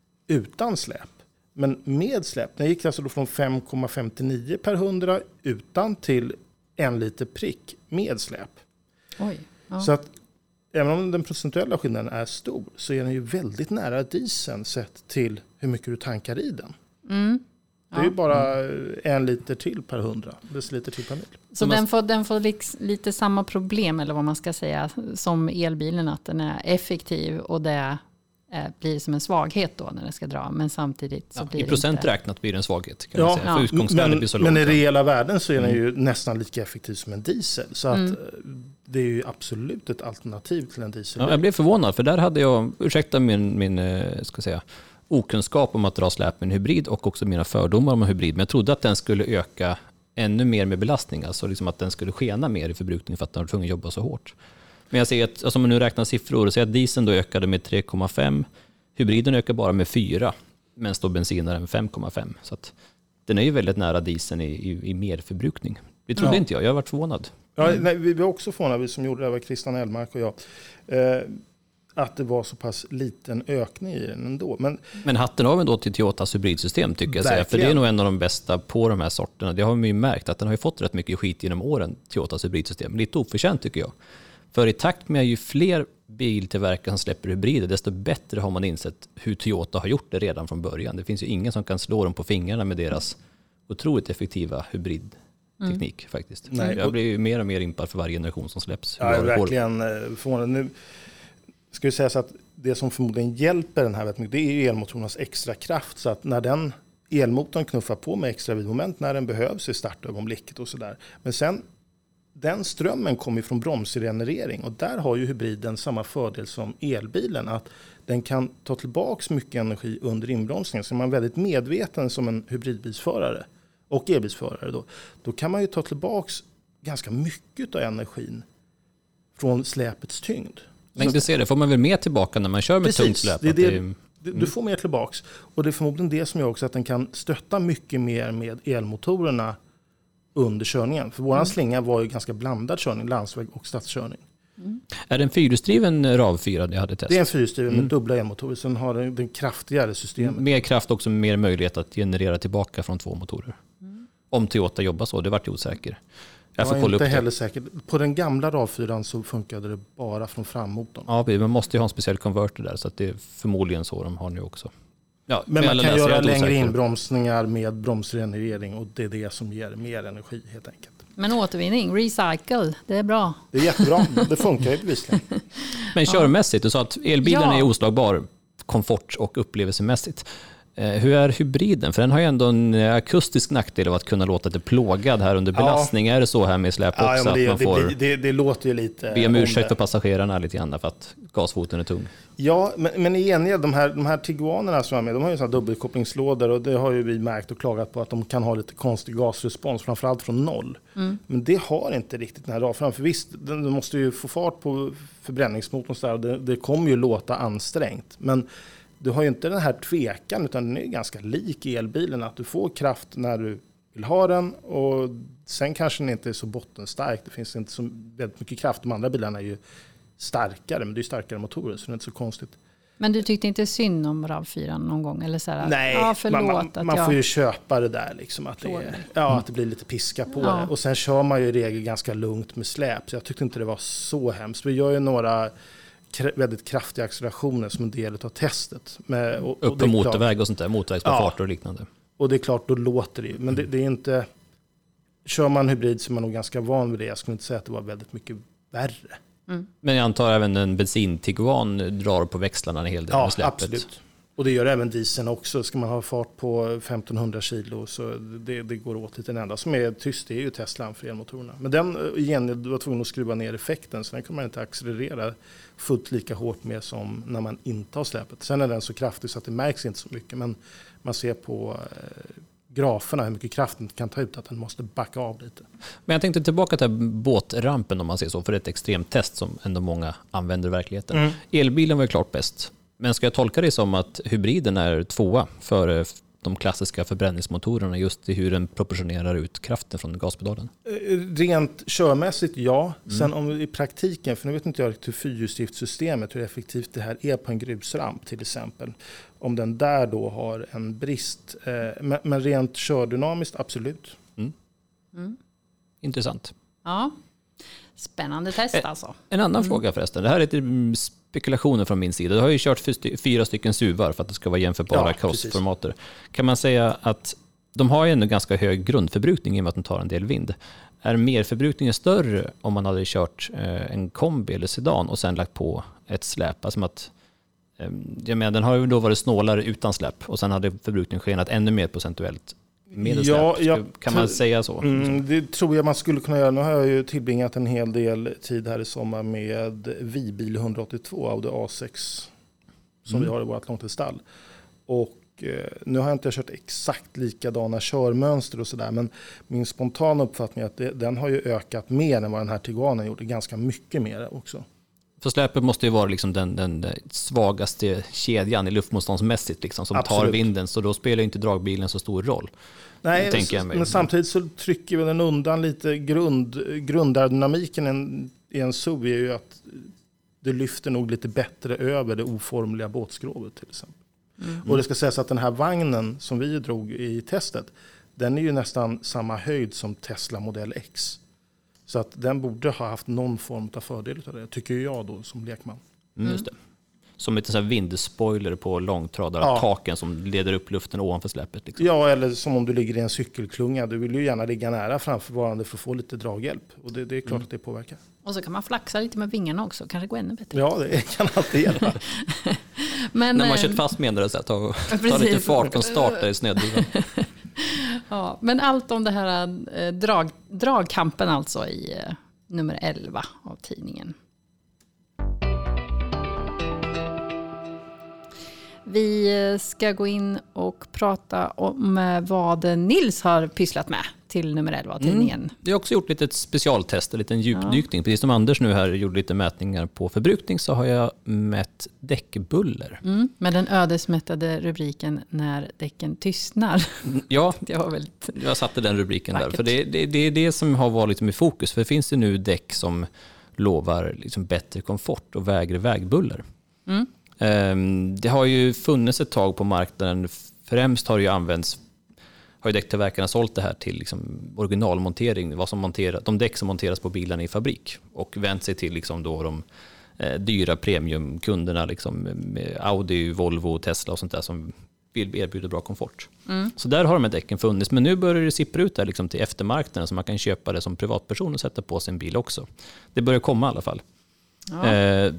utan släp. Men med släp, den gick alltså då från fem komma femtionio per hundra utan till en liter prick med släp. Oj. Ja. Så att även om den procentuella skillnaden är stor så är den ju väldigt nära dieseln sett till hur mycket du tankar i den. Mm. Ja. Det är ju bara en liter till per hundra, deciliter till per mil. Så den får, den får lite samma problem, eller vad man ska säga, som elbilen, att den är effektiv och det blir som en svaghet då när den ska dra, men samtidigt så ja, blir i procent inte... räknat blir den svaghet, kan ja, man säga. För utgångsvärdet blir så men, lågt. Men i reella värden så är den ju mm. nästan lika effektiv som en diesel. Så att mm. det är ju absolut ett alternativ till en diesel. Ja, jag blev förvånad, för där hade jag, ursäkta min, min ska säga, okunskap om att dra släp med en hybrid och också mina fördomar om en hybrid. Men jag trodde att den skulle öka ännu mer med belastning, alltså liksom att den skulle skena mer i förbrukning för att den var tvungen att jobba så hårt. Men jag ser att, alltså om man nu räknar siffror, och ser att dieseln då ökade med tre komma fem, hybriden ökar bara med fyra, men står bensinaren fem komma fem. Så att den är ju väldigt nära dieseln i, i, i mer förbrukning. Det trodde ja. inte jag, jag har varit förvånad. Ja, nej, vi var också förvånade, vi som gjorde det, var Christian Elmark och jag, eh, att det var så pass liten ökning i den ändå. Men, men hatten av ändå till Toyotas hybridsystem tycker jag säga, för det är nog en av de bästa på de här sorterna. Det har vi ju märkt att den har ju fått rätt mycket skit genom åren, Toyotas hybridsystem. Lite oförtjänt tycker jag. För i takt med ju fler biltillverkare som släpper hybrider, desto bättre har man insett hur Toyota har gjort det redan från början. Det finns ju ingen som kan slå dem på fingrarna med deras otroligt effektiva hybridteknik mm. faktiskt. Nej. Jag blir ju mer och mer impad för varje generation som släpps. Ja, jag är verkligen förvånad. Nu ska vi säga så att det som förmodligen hjälper den här väldigt mycket, det är ju elmotorernas extra kraft. Så att när den elmotorn knuffar på med extra vidmoment när den behövs i startögonblicket och sådär. Men sen den strömmen kommer från bromsgenerering och där har ju hybriden samma fördel som elbilen, att den kan ta tillbaka mycket energi under inbromsningen. Så är man väldigt medveten som en hybridbilsförare och elbilsförare då, då kan man ju ta tillbaka ganska mycket av energin från släpets tyngd. Men det ser det får man väl mer tillbaka när man kör med precis, tungt släp? Det är det, det, du får mer tillbaks. Och det är förmodligen det som gör också att den kan stötta mycket mer med elmotorerna under körningen. För våran mm. slinga var ju ganska blandad körning, landsväg och stadskörning. Mm. Är det en fyrhjulsdriven RAV fyra det hade testat? Det är en fyrhjulsdriven mm. med dubbla elmotorer. Sen har den, den kraftigare systemet. Mer kraft också, mer möjlighet att generera tillbaka från två motorer. Mm. Om Toyota jobbar så, det vart ju osäker. Jag, jag är inte heller säker. På den gamla RAV fyra så funkade det bara från frammotorn. Ja, man måste ju ha en speciell konverter där, så att det är förmodligen så de har nu också. Ja, men man kan göra längre inbromsningar med bromsgenerering och det är det som ger mer energi helt enkelt. Men återvinning, recycle, det är bra. Det är jättebra, det funkar ju bevisligen. Men körmässigt, du sa att elbilen ja. är oslagbar komfort- och upplevelsemässigt. Hur är hybriden? För den har ju ändå en akustisk nackdel av att kunna låta det plågad här under belastning. Ja. Är det så här med släp också? Ja, ja, det, att man får det, det, det låter ju lite... Be om ursäkt för passagerarna lite grann för att gasfoten är tung. Ja, men, men i gengäld, de här, de här Tiguanerna som är med, de har ju sådana dubbelkopplingslådor och det har ju vi märkt och klagat på att de kan ha lite konstig gasrespons, framförallt från noll. Mm. Men det har inte riktigt den här RAV. För visst, den måste ju få fart på förbränningsmotorn och så där, och det, det kommer ju låta ansträngt. Men du har ju inte den här tvekan, utan den är ganska lik elbilen, att du får kraft när du vill ha den och sen kanske den inte är så bottenstark. Det finns inte så väldigt mycket kraft. De andra bilarna är ju starkare, men det är starkare motorer så det är inte så konstigt. Men du tyckte inte synd om RAV fyra någon gång? Eller så här, nej, ja, förlåt, man, man, att man jag... får ju köpa det där. Liksom, att, det är, ja, att det blir lite piska på ja. det. Och sen kör man ju i regel ganska lugnt med släp. Så jag tyckte inte det var så hemskt. Vi gör ju några väldigt kraftiga accelerationer som en del av testet. Med, och, Upp på motorväg och sånt där, motorvägsbefart ja. och liknande. Och det är klart, då låter det ju. Men det, det är inte... Kör man hybrid så är man nog ganska van vid det. Jag skulle inte säga att det var väldigt mycket värre. Mm. Men jag antar även en bensin-Tiguan drar på växlarna en hel del ja, med släpet. Absolut. Och det gör även dieseln också. Ska man ha fart på femtonhundra kilo så det, det går åt lite. Den enda som är tyst det är ju Teslan för elmotorerna. Men den igen, du var tvungen att skruva ner effekten så den kan man inte accelerera fullt lika hårt med som när man inte har släpet. Sen är den så kraftig så att det märks inte så mycket. Men man ser på eh, graferna hur mycket kraft den kan ta ut att den måste backa av lite. Men jag tänkte tillbaka till båtrampen om man ser så, för det är ett extremt test som ändå många använder i verkligheten. Mm. Elbilen var ju klart bäst. Men ska jag tolka det som att hybriden är tvåa för de klassiska förbränningsmotorerna just i hur den proportionerar ut kraften från gaspedalen? Rent körmässigt ja. Mm. Sen om i praktiken, för nu vet inte jag hur fyrhjulsdriftssystemet, hur effektivt det här är på en grusramp till exempel. Om den där då har en brist. Men, men rent kördynamiskt, absolut. Mm. Mm. Intressant. Ja, spännande test alltså. En annan mm. fråga förresten. Det här är ett spekulationer från min sida. Du har ju kört fyra stycken S U V-ar för att det ska vara jämförbara ja, crossformater. Kan man säga att de har ju ändå ganska hög grundförbrukning i och med att de tar en del vind. Är merförbrukningen större om man hade kört en kombi eller sedan och sen lagt på ett släp? Alltså att, jag menar, den har ju då varit snålare utan släp och sen hade förbrukningen skenat ännu mer procentuellt. Ja, jag, kan man säga så? Mm, det tror jag man skulle kunna göra. Nu har jag ju tillbringat en hel del tid här i sommar med V-bil ett åttiotvå Audi A sex som mm. vi har i vårt långtidsstall. Och eh, nu har jag inte kört exakt likadana körmönster och sådär, men min spontana uppfattning är att det, den har ju ökat mer än vad den här Tiguanen gjorde, ganska mycket mer också. För släpet måste ju vara liksom den, den svagaste kedjan i luftmotståndsmässigt liksom, som Absolut. tar vinden, så då spelar inte dragbilen så stor roll. Nej, tänker jag men samtidigt så trycker väl den undan lite grund, grundaerodynamiken i en S U V är ju att det lyfter nog lite bättre över det oformliga båtskrovet till exempel. Mm. Och det ska sägas att den här vagnen som vi drog i testet, den är ju nästan samma höjd som Tesla Model X. Så att den borde ha haft någon form av fördel av det, tycker jag då som lekman. Mm. Just det. Som lite så här vindspoiler på långtradare, ja. Taken som leder upp luften ovanför släpet. Liksom. Ja, eller som om du ligger i en cykelklunga. Du vill ju gärna ligga nära framför varandra för att få lite draghjälp. Och det, det är klart mm. att det påverkar. Och så kan man flaxa lite med vingarna också, kanske gå ännu bättre. Ja, det kan alltid hjälpa. Men, när man kört fast med det så att ta, ta lite fart och starta i snödrivan. Ja, men allt om det här drag, dragkampen alltså i nummer elva av tidningen. Vi ska gå in och prata om vad Nils har pysslat med till nummer elva av tidningen. Mm. Jag har också gjort lite ett specialtest, en liten djupdykning. Ja. Precis som Anders nu här gjorde lite mätningar på förbrukning så har jag mätt däckbuller. Mm, med den ödesmättade rubriken När däcken tystnar. Ja, det var väldigt jag satte den rubriken vackert. där. För det, det, det är det som har varit lite med fokus. För det finns det nu däck som lovar liksom bättre komfort och vägre vägbuller. Mm. Um, det har ju funnits ett tag på marknaden. Främst har det ju använts, har ju däcktillverkarna sålt det här till liksom originalmontering, vad som monterar, de däck som monteras på bilarna i fabrik och vänt sig till liksom då de eh, dyra premiumkunderna liksom med Audi, Volvo, Tesla och sånt där som vill erbjuda bra komfort. Mm. Så där har de här däcken funnits, men nu börjar det sippra ut där liksom till eftermarknaden så man kan köpa det som privatperson och sätta på sin bil också. Det börjar komma i alla fall. Ja. Eh,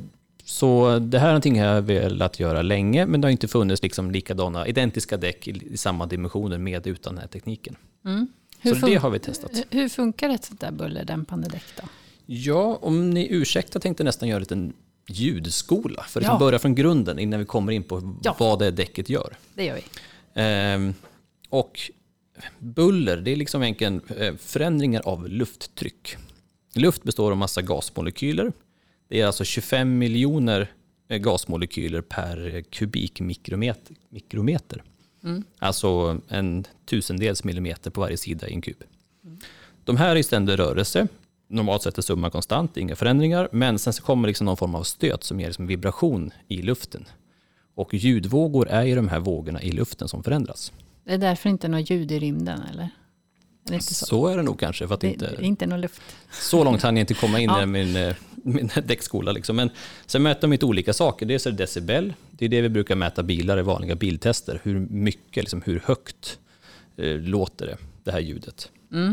Så det här är någonting jag har velat göra länge, men det har inte funnits liksom likadana identiska däck i, i samma dimensioner med utan den här tekniken. Mm. Så fun- det har vi testat. Hur funkar ett sånt där bullerdämpande däck då? Ja, om ni ursäktar tänkte jag nästan göra en liten ljudskola. För att ja. börja från grunden innan vi kommer in på ja. vad det däcket gör. Det gör vi. Ehm, och buller, det är liksom egentligen förändringar av lufttryck. Luft består av massa gasmolekyler. Det är alltså tjugofem miljoner gasmolekyler per kubikmikrometer. Mikrometer. Mm. Alltså en tusendels millimeter på varje sida i en kub. Mm. De här är i ständig rörelse. Normalt sett är summan konstant, inga förändringar. Men sen så kommer liksom någon form av stöt som ger liksom vibration i luften. Och ljudvågor är ju de här vågorna i luften som förändras. Det är därför inte något ljud i rymden, eller? Är det inte så? Så är det nog kanske. För att det, inte, det är inte någon luft. Så långt hann jag inte komma in ja. i min, min däckskola. Liksom. Men sen mäter de inte olika saker. Det är decibel. Det är det vi brukar mäta bilar i vanliga biltester. Hur mycket, liksom, hur högt eh, låter det, det här ljudet. Mm.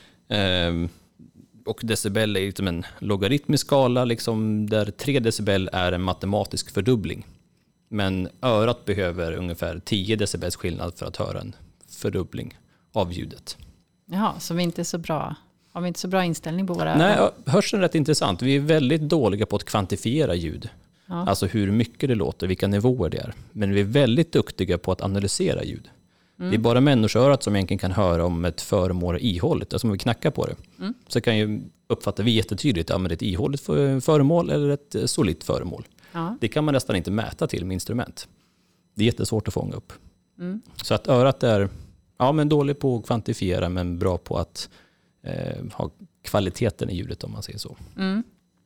Eh, och decibel är liksom en logaritmisk skala liksom, där tre decibel är en matematisk fördubbling. Men örat behöver ungefär tio decibels skillnad för att höra en fördubbling av ljudet. Jaha, så vi är inte så bra, har vi inte så bra inställning på våra... Nej, hörseln är rätt intressant. Vi är väldigt dåliga på att kvantifiera ljud. Ja. Alltså hur mycket det låter, vilka nivåer det är. Men vi är väldigt duktiga på att analysera ljud. Mm. Det är bara människoörat som egentligen kan höra om ett föremål är ihålligt. Alltså om vi knackar på det. Mm. Så kan ju uppfatta vi jättetydligt om det är ett ihålligt föremål eller ett solitt föremål. Ja. Det kan man nästan inte mäta till med instrument. Det är jättesvårt att fånga upp. Mm. Så att örat är... Ja, men dålig på att kvantifiera men bra på att eh, ha kvaliteten i ljudet om man säger så. Mm.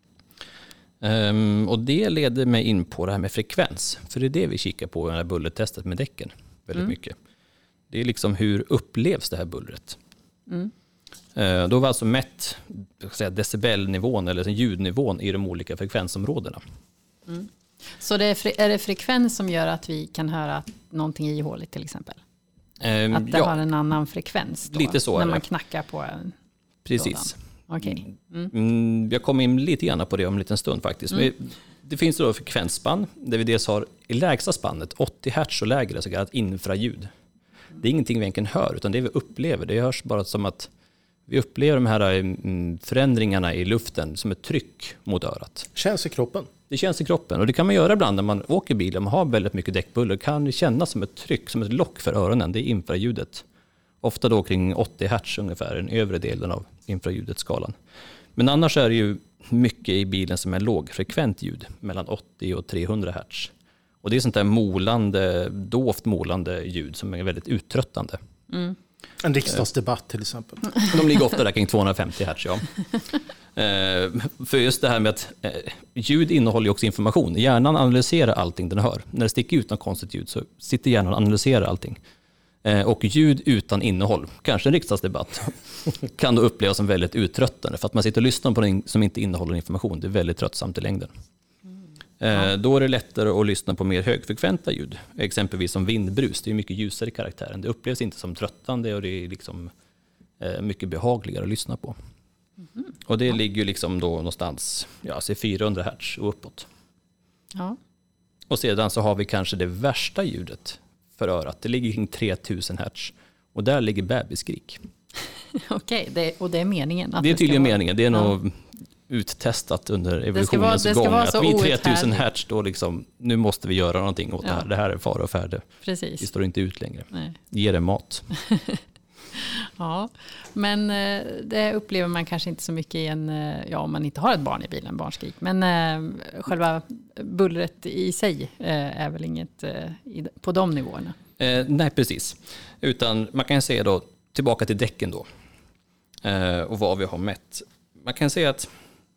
Um, och det leder mig in på det här med frekvens. För det är det vi kikar på i det här bullertestet med däcken väldigt mm. mycket. Det är liksom hur upplevs det här bullret. Mm. Uh, då har vi alltså mätt säga, decibelnivån eller ljudnivån i de olika frekvensområdena. Mm. Så det är, fre- är det frekvens som gör att vi kan höra att någonting är ihåligt till exempel? Um, att det ja, har en annan frekvens då, lite så när man knackar på en Precis. Okay. Mm. Mm, jag kommer in lite grann på det om en liten stund faktiskt. Mm. Men det finns då frekvensspann där vi dels har i lägsta spannet åttio hertz och lägre, så kallat infraljud. Det är ingenting vi egentligen hör utan det vi upplever. Det hörs bara som att vi upplever de här förändringarna i luften som ett tryck mot örat. Känns i kroppen. Det känns i kroppen och det kan man göra ibland när man åker bil och man har väldigt mycket däckbuller. Det kan kännas som ett tryck, som ett lock för öronen. Det är infraljudet. Ofta då kring åttio hertz ungefär, den övre delen av infraljudets skalan. Men annars är det ju mycket i bilen som är lågfrekvent ljud, mellan åttio och trehundra hertz. Och det är sånt där molande, dovt molande ljud som är väldigt uttröttande. Mm. En riksdagsdebatt till exempel. De ligger ofta där kring tvåhundrafemtio hertz, ja. För just det här med att ljud innehåller ju också information. Hjärnan analyserar allting den hör. När det sticker ut något konstigt ljud så sitter hjärnan och analyserar allting. Och ljud utan innehåll, kanske en riksdagsdebatt, kan då upplevas som väldigt uttröttande. För att man sitter och lyssnar på något som inte innehåller information. Det är väldigt tröttsamt i längden. Ja. Då är det lättare att lyssna på mer högfrekventa ljud. Exempelvis som vindbrus. Det är mycket ljusare i karaktären. Det upplevs inte som tröttande och det är liksom mycket behagligare att lyssna på. Mm. Och det ja. ligger liksom då någonstans ja, så fyrahundra hertz och uppåt. Ja. Och sedan så har vi kanske det värsta ljudet för örat. Det ligger kring tre tusen hertz. Och där ligger bebisskrik. Okej, okay, och det är meningen? Att det är tydligen vara... meningen. Det är ja. nog uttestat under evolutionens det ska gång. vara Att så vid tre tusen outhärdligt. hertz då liksom, nu måste vi göra någonting åt Ja. det här. Det här är fara och färde. Precis. Vi står inte ut längre. Nej. Ge det mat. Ja, men eh, det upplever man kanske inte så mycket i en, eh, ja, om man inte har ett barn i bilen, barnskrik. Men eh, själva bullret i sig eh, är väl inget eh, i, på de nivåerna. Eh, nej, precis. Utan man kan säga då, tillbaka till däcken då. Eh, och vad vi har mätt. Man kan säga att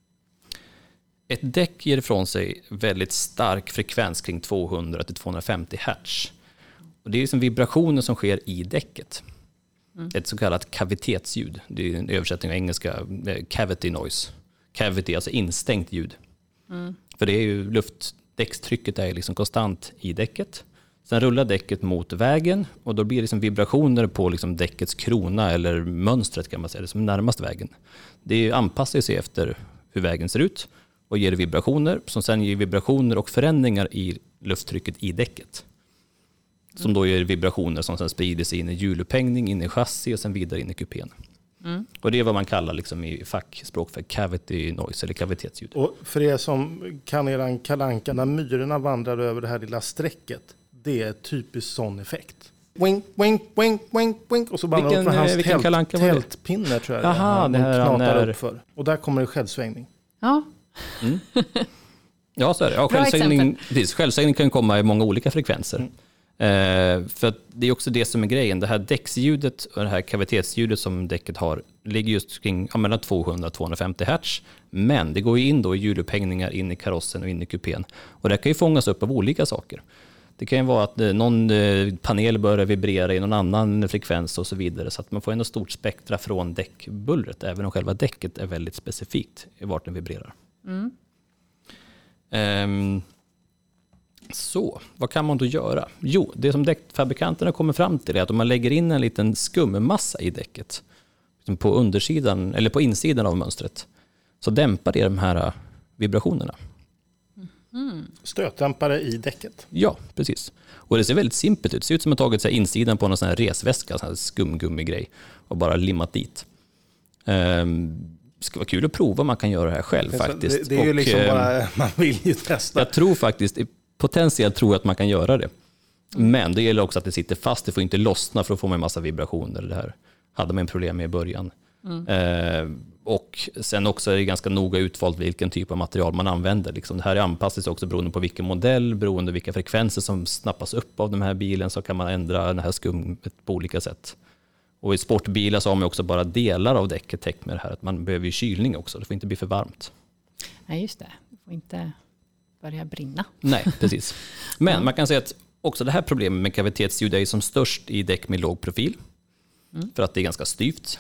ett däck ger ifrån sig väldigt stark frekvens kring tvåhundra till tvåhundrafemtio hertz. Och det är liksom vibrationer som sker i däcket. Mm. Ett så kallat kavitetsljud. Det är en översättning av engelska, cavity noise. Cavity, alltså instängt ljud. Mm. För det är ju luftdäckstrycket är liksom konstant i däcket. Sen rullar däcket mot vägen och då blir det liksom vibrationer på liksom däckets krona eller mönstret kan man säga, det som är närmast vägen. Det anpassar sig efter hur vägen ser ut och ger vibrationer som sen ger vibrationer och förändringar i lufttrycket i däcket. Som då ger vibrationer som sen sprider sig in i hjulupphängning, in i chassi och sen vidare in i kupén. Mm. Och det är vad man kallar liksom i fackspråk för cavity noise eller kavitetsljud. Och för er som kan eran Kalle Anka, när myrorna vandrar över det här lilla strecket, det är typiskt sån effekt. Wink, wink, wink, wink, wink. Och så bara vilken, upp för hans vilken tält, tältpinne tror jag. Aha, det här knatar när... upp för. Och där kommer det självsvängning. Ja. Mm. Ja, så är det. Ja, självsvängning, precis, självsvängning kan komma i många olika frekvenser. Mm. Eh, för att det är också det som är grejen. Det här däcksljudet och det här kavitetsljudet som däcket har ligger just kring ja, mellan tvåhundra till tvåhundrafemtio hertz. Men det går ju in då i hjulupphängningar in i karossen och in i kupén. Och det kan ju fångas upp av olika saker. Det kan ju vara att någon panel börjar vibrera i någon annan frekvens och så vidare. Så att man får ändå stort spektra från däckbullret. Även om själva däcket är väldigt specifikt i vart den vibrerar. Mm. Um, så, vad kan man då göra? Jo, det som däckfabrikanterna kommer fram till är att om man lägger in en liten skummassa i däcket på undersidan eller på insidan av mönstret så dämpar det de här vibrationerna. Mm. Stötdämpare i däcket. Ja, precis. Och det ser väldigt simpelt ut. Det ser ut som att man tagit så här insidan på någon sån här resväska, sån här skumgummi-grej och bara limmat dit. Um, det ska vara kul att prova om man kan göra det här själv det, faktiskt. Det, det är ju och, liksom bara, man vill ju testa. Jag tror faktiskt, potentiellt tror jag att man kan göra det. Men det gäller också att det sitter fast, det får inte lossna för att få med en massa vibrationer. Det här hade man problem med i början. Mm. Uh, och sen också är det ganska noga utvalt vilken typ av material man använder. Liksom det här är anpassat också beroende på vilken modell, beroende på vilka frekvenser som snappas upp av den här bilen så kan man ändra den här skummet på olika sätt. Och i sportbilar så har man också bara delar av däcket täckt med det här. Att man behöver ju kylning också, det får inte bli för varmt. Nej, just det. Det får inte börja brinna. Nej, precis. Men mm. man kan säga att också det här problemet med kavitetsljud är som störst i däck med låg profil. Mm. För att det är ganska styvt.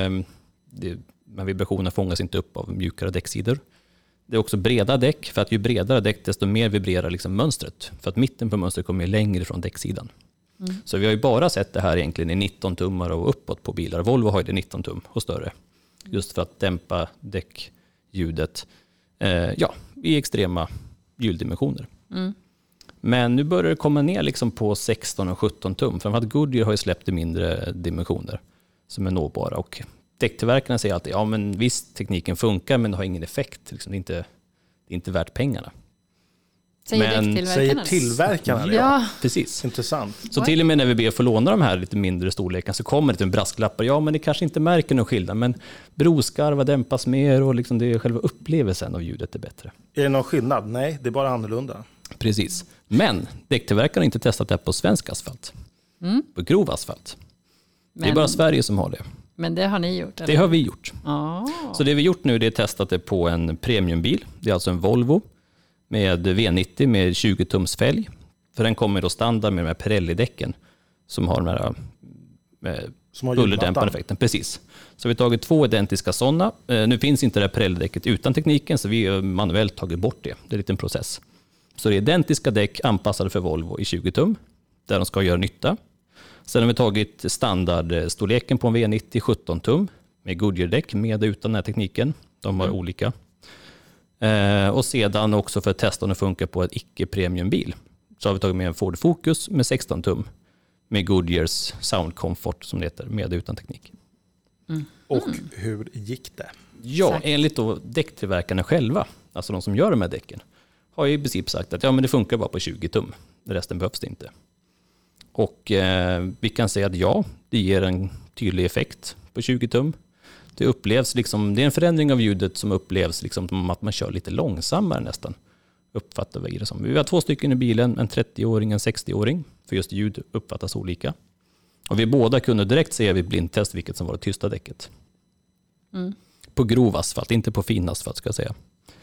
Det Men vibrationerna fångas inte upp av mjukare däcksidor. Det är också breda däck, för att ju bredare däck desto mer vibrerar liksom mönstret. För att mitten på mönstret kommer längre från däcksidan. Mm. Så vi har ju bara sett det här egentligen i nitton tummar och uppåt på bilar. Volvo har ju det nitton tum och större. Just för att dämpa däckljudet eh, ja, i extrema hjuldimensioner. Mm. Men nu börjar det komma ner liksom på sexton och sjutton tum. Framförallt Goodyear har ju släppt i mindre dimensioner som är nåbara. Och däcktillverkarna säger alltid, ja men visst tekniken funkar men det har ingen effekt. Liksom, det, är inte, det är inte värt pengarna. Säger men säger tillverkarna det? Ja. Precis. Intressant. Så till och med när vi ber få låna de här lite mindre storleken så kommer det en brasklappar. Ja men det kanske inte märker någon skillnad. Men broskarva dämpas mer och liksom det är själva upplevelsen av ljudet är bättre. Är det någon skillnad? Nej, det är bara annorlunda. Precis. Men däcktillverkarna har inte testat det på svensk asfalt. Mm. På grov asfalt. Men... det är bara Sverige som har det. Men det har ni gjort? Eller? Det har vi gjort. Oh. Så det vi gjort nu är att testat det på en premiumbil. Det är alltså en Volvo med V nittio med tjugo tums fälg. För den kommer då standard med de här Pirelli-däcken som har den här med bullerdämpande effekten. Precis. Så vi har tagit två identiska sådana. Nu finns inte det här Pirelli-däcket utan tekniken så vi har manuellt tagit bort det. Det är en liten process. Så det är identiska däck anpassade för Volvo i tjugo tum där de ska göra nytta. Sen har vi tagit standardstorleken på en V nittio sjutton tum med Goodyear-däck med och utan den här tekniken. De har mm. olika. Eh, och sedan också för att testa om det funkar på en icke-premiumbil så har vi tagit med en Ford Focus med sexton tum med Goodyears Sound Comfort som det heter med och utan teknik. Mm. Och hur gick det? Ja, exakt. enligt då däcktillverkarna själva, alltså de som gör de här däcken, har ju i princip sagt att ja, men det funkar bara på tjugo tum. Resten behövs det inte. Och eh, vi kan säga att ja, det ger en tydlig effekt på tjugo tum. Det upplevs liksom, det är en förändring av ljudet som upplevs liksom som att man kör lite långsammare nästan. Uppfattar vi det som. Vi har två stycken i bilen, en trettioåring och en sextioåring. För just ljud uppfattas olika. Och vi båda kunde direkt se vid blindtest vilket som var det tysta däcket. Mm. På grov asfalt, inte på fin asfalt ska jag säga.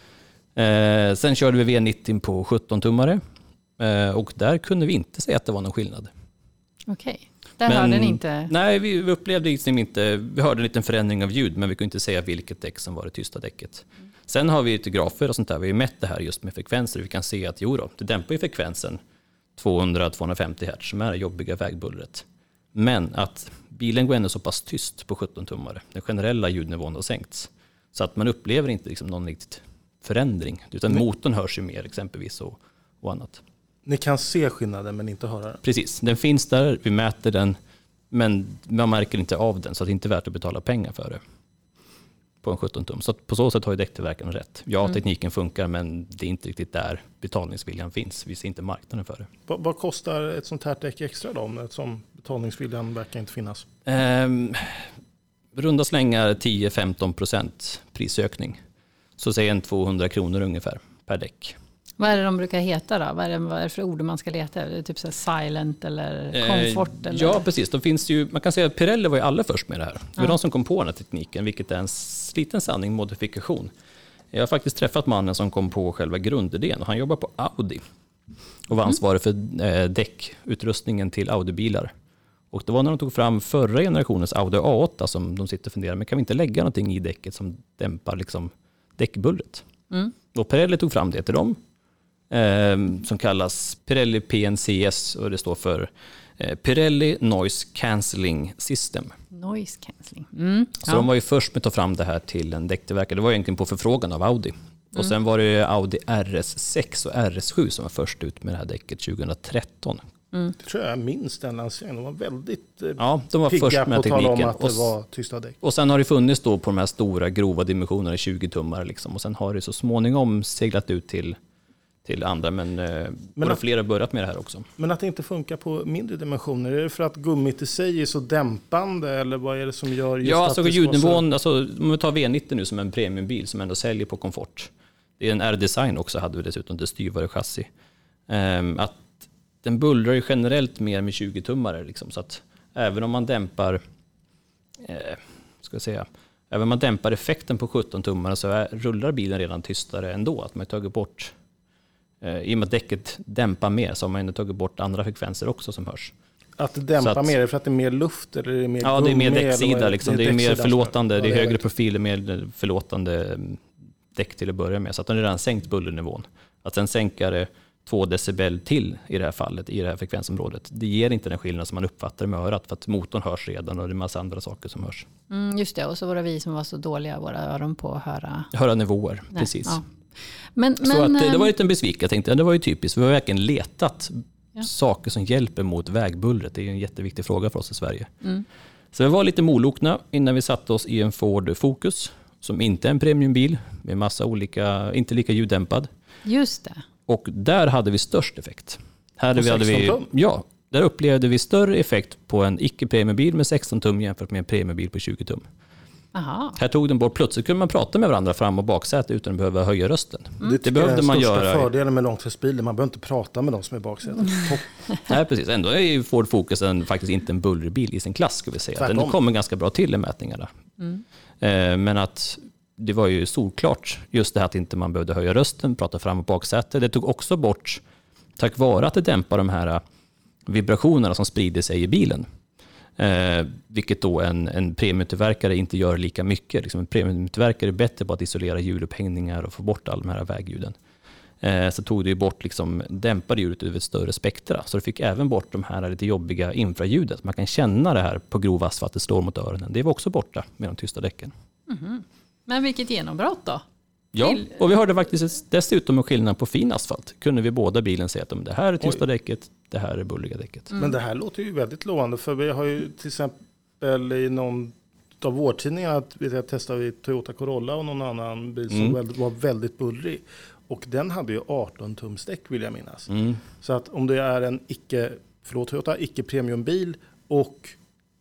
Eh, sen körde vi V nittio på sjutton tummare. Eh, och där kunde vi inte säga att det var någon skillnad. Okej, okay. Där men, hörde ni inte? Nej, vi, vi upplevde liksom inte, vi hörde en liten förändring av ljud, men vi kunde inte säga vilket däck som var det tysta däcket. Mm. Sen har vi lite grafer och sånt där, vi har mätt det här just med frekvenser. Vi kan se att jo då, det dämpar ju frekvensen tvåhundra till tvåhundrafemtio hertz som är det jobbiga vägbullret. Men att bilen går ändå så pass tyst på sjutton tummare. Den generella ljudnivån har sänkts. Så att man upplever inte liksom någon riktigt förändring. Utan Nej. motorn hörs ju mer exempelvis och, och annat. Ni kan se skillnaden men inte höra den? Precis, den finns där, vi mäter den. Men man märker inte av den så det är inte värt att betala pengar för det. På en sjutton tum. Så på så sätt har ju däcktillverkaren rätt. Ja, mm. tekniken funkar men det är inte riktigt där betalningsviljan finns. Vi ser inte marknaden för det. Vad, vad kostar ett sånt här däck extra då? Eftersom betalningsviljan verkar inte finnas. Ehm, runda slängar tio till femton procent prisökning. Så säger en tvåhundra kronor ungefär per däck. Vad är det de brukar heta då? Vad är det, vad är det för ord man ska leta? Är det typ så här silent eller comfort? Eh, eller? Ja, precis. Då finns ju, man kan säga att Pirelli var ju allra först med det här. Det var ja. de som kom på den här tekniken, vilket är en liten sanning modifikation. Jag har faktiskt träffat mannen som kom på själva grundidén och han jobbar på Audi och var ansvarig för eh, däckutrustningen till Audi-bilar. Och det var när de tog fram förra generationens Audi A åtta som de sitter och funderar, men kan vi inte lägga någonting i däcket som dämpar liksom däckbullret? Mm. Och Pirelli tog fram det till dem. Eh, som kallas Pirelli P N C S och det står för eh, Pirelli Noise Cancelling System. Noise Cancelling. Mm, så ja. de var ju först med att ta fram det här till en däcktillverkare. Det var egentligen på förfrågan av Audi. Mm. Och sen var det Audi R S sex och R S sju som var först ut med det här däcket tjugohundratretton. Mm. Det tror jag minns den lanseringen. De var väldigt eh, ja, de var pigga först med på att tala om att och, det var tysta däck. Och sen har det funnits då på de här stora grova dimensionerna tjugo tummar liksom. Och sen har det så småningom seglat ut till till andra, men, men att, flera har börjat med det här också. Men att det inte funkar på mindre dimensioner, är det för att gummit i sig är så dämpande eller vad är det som gör just ja, att alltså det ljudnivån, så... alltså, om vi tar V nittio nu som en premiumbil som ändå säljer på komfort. Det är en R-design också, hade vi dessutom det styvare chassi. Um, att den bullrar ju generellt mer med tjugo tummare liksom, så att även om man dämpar eh, ska jag säga, även om man dämpar effekten på sjutton tummare så är, rullar bilen redan tystare ändå. Att man har tagit bort I och med att däcket dämpar mer så har man ändå tagit bort andra frekvenser också som hörs. Att det dämpar att, mer, är för att det är mer luft eller är det mer ja, det är mer däcksida. Liksom. Det är, det är mer förlåtande, ja, det är högre profil, mer förlåtande däck till att börja med. Så att den har redan sänkt bullernivån. Att sen sänka det två decibel till i det här fallet, i det här frekvensområdet, det ger inte den skillnad som man uppfattar med örat. För att motorn hörs redan och det är en massa andra saker som hörs. Mm, just det, och så var det vi som var så dåliga våra öron på att höra. Höra nivåer, Nej, precis. Ja. Men, så men, att, det var lite en besvikelse. Jag tänkte, det var ju typiskt. Vi har verkligen letat ja. saker som hjälper mot vägbullret. Det är en jätteviktig fråga för oss i Sverige. Mm. Så vi var lite molokna innan vi satte oss i en Ford Focus som inte är en premiumbil med massa olika, inte lika ljuddämpad. Just det. Och där hade vi störst effekt. Här hade vi, hade vi, ja, där upplevde vi större effekt på en icke-premiumbil med sexton tum jämfört med en premiumbil på tjugo tum. Aha. Här tog den bort, plötsligt kunde man prata med varandra fram och baksätet utan att behöva höja rösten. Mm. Det, det behövde man göra. Det är den största fördelen med långtidsbilen. Man behöver inte prata med de som är baksätet. Mm. Nej, precis. Ändå är ju Ford Focus en, faktiskt inte en bullrig i sin klass, ska vi säga. Tvärtom. Den kommer ganska bra till i mätningarna. Mm. Eh, men att det var ju solklart just det här att inte man behövde höja rösten, prata fram och baksätet. Det tog också bort, tack vare att det dämpar de här vibrationerna som sprider sig i bilen. Eh, vilket då en, en premiumtillverkare inte gör lika mycket. Liksom en premiumtillverkare är bättre på att isolera ljudupphängningar och få bort alla de här vägljuden. Eh, så tog det ju bort liksom, dämpade ljudet över ett större spektra. Så det fick även bort de här lite jobbiga infraljudet. Man kan känna det här på grov asfalt, det slår mot öronen. Det var också borta med de tysta däcken. Mm-hmm. Men vilket genombrott då? Ja, och vi hörde faktiskt dessutom en skillnad på fin asfalt. Kunde vi båda bilen säga att det här är tysta Oj. däcket, det här är bullriga däcket. Mm. Men det här låter ju väldigt lovande, för vi har ju till exempel i någon av vårtidningarna jag testade vi Toyota Corolla och någon annan bil som Mm. väldigt, var väldigt bullrig. Och den hade ju arton tums däck vill jag minnas. Mm. Så att om det är en icke, förlåt Toyota, icke premiumbil och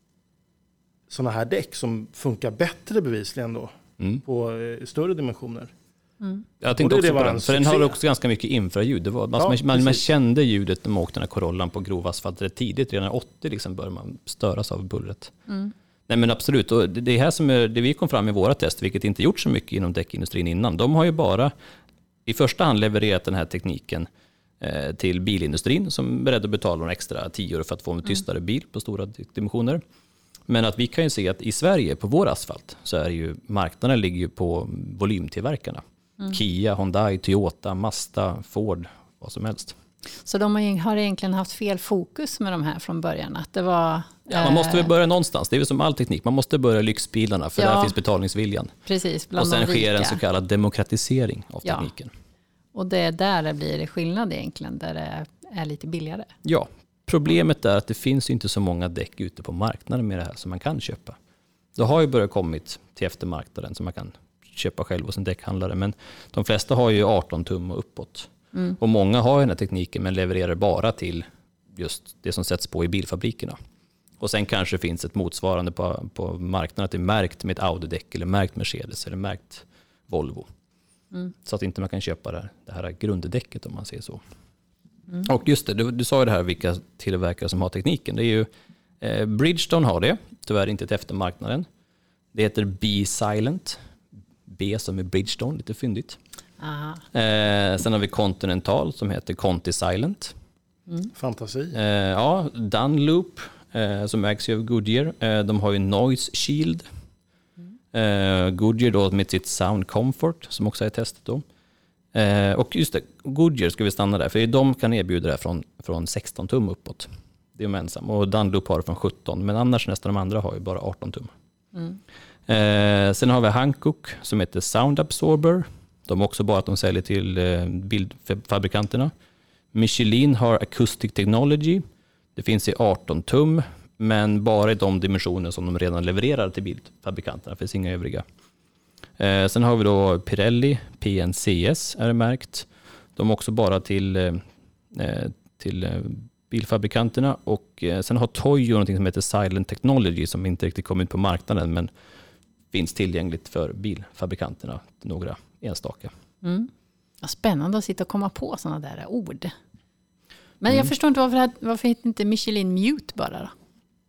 sådana här däck som funkar bättre bevisligen då Mm. på eh, större dimensioner. Mm. Jag tänkte Och det också på var den, en för den succé. har också ganska mycket infraljud. Det var, alltså Ja, man, man, man precis. kände ljudet när man åkte den här Corollan på grov asfalt rätt tidigt. Redan åttio liksom började man störas av bullret. Mm. Nej, men absolut, och det är här som är, det vi kom fram i våra test, vilket inte gjort så mycket inom däckindustrin innan. De har ju bara i första hand levererat den här tekniken eh, till bilindustrin som är beredd att betala några extra tio för att få en tystare bil på stora dimensioner. Men att vi kan ju se att i Sverige på vår asfalt så är ju marknaden ligger ju på volymtillverkarna. Mm. Kia, Hyundai, Toyota, Mazda, Ford, vad som helst. Så de har egentligen haft fel fokus med de här från början? Att det var, ja, man måste väl börja någonstans. Det är väl som all teknik. Man måste börja lyxbilarna för ja, där finns betalningsviljan. Precis, bland och sen de sker en rika. så kallad demokratisering av Ja. tekniken. Och det är där det blir skillnad egentligen, där det är lite billigare. Ja, problemet är att det finns ju inte så många däck ute på marknaden med det här som man kan köpa. Det har ju börjat kommit till eftermarknaden som man kan köpa själv hos en däckhandlare. Men de flesta har ju arton tum och uppåt. Mm. Och många har den här tekniken men levererar bara till just det som sätts på i bilfabrikerna. Och sen kanske finns ett motsvarande på, på marknaden att det är märkt med ett Audi-däck eller märkt Mercedes eller märkt Volvo. Mm. Så att inte man kan köpa det här, det här grunddäcket om man säger så. Mm. Och just det, du, du sa ju det här vilka tillverkare som har tekniken. Det är ju eh, Bridgestone har det, tyvärr inte till eftermarknaden. Det heter B-Silent. B som är Bridgestone, lite fyndigt. Eh, sen har vi Continental som heter Conti Silent. Mm. Fantasi. Eh, ja, Dunlop eh, som ägs av Goodyear. Eh, de har ju Noise Shield. Eh, Goodyear då med sitt Sound Comfort som också är testat då. Eh, och just det, Goodyear ska vi stanna där för de kan erbjuda det här från, från sexton tum uppåt. Det är de ensam. Och Dunlop har det från sjutton, men annars nästan de andra har ju bara arton tum. Mm. Eh, sen har vi Hankook som heter Sound Absorber. De har också bara att de säljer till eh, bildfabrikanterna. Michelin har Acoustic Technology. Det finns i arton tum, men bara i de dimensioner som de redan levererar till bildfabrikanterna. Det finns inga övriga. Eh, sen har vi då Pirelli, P N C S är det märkt. De är också bara till, eh, till eh, bilfabrikanterna. Och eh, sen har Toyo något som heter Silent Technology som inte riktigt kommit på marknaden men finns tillgängligt för bilfabrikanterna, några enstaka. Mm. Ja, spännande att sitta och komma på sådana där ord. Men mm. jag förstår inte varför, varför heter inte Michelin Mute bara då?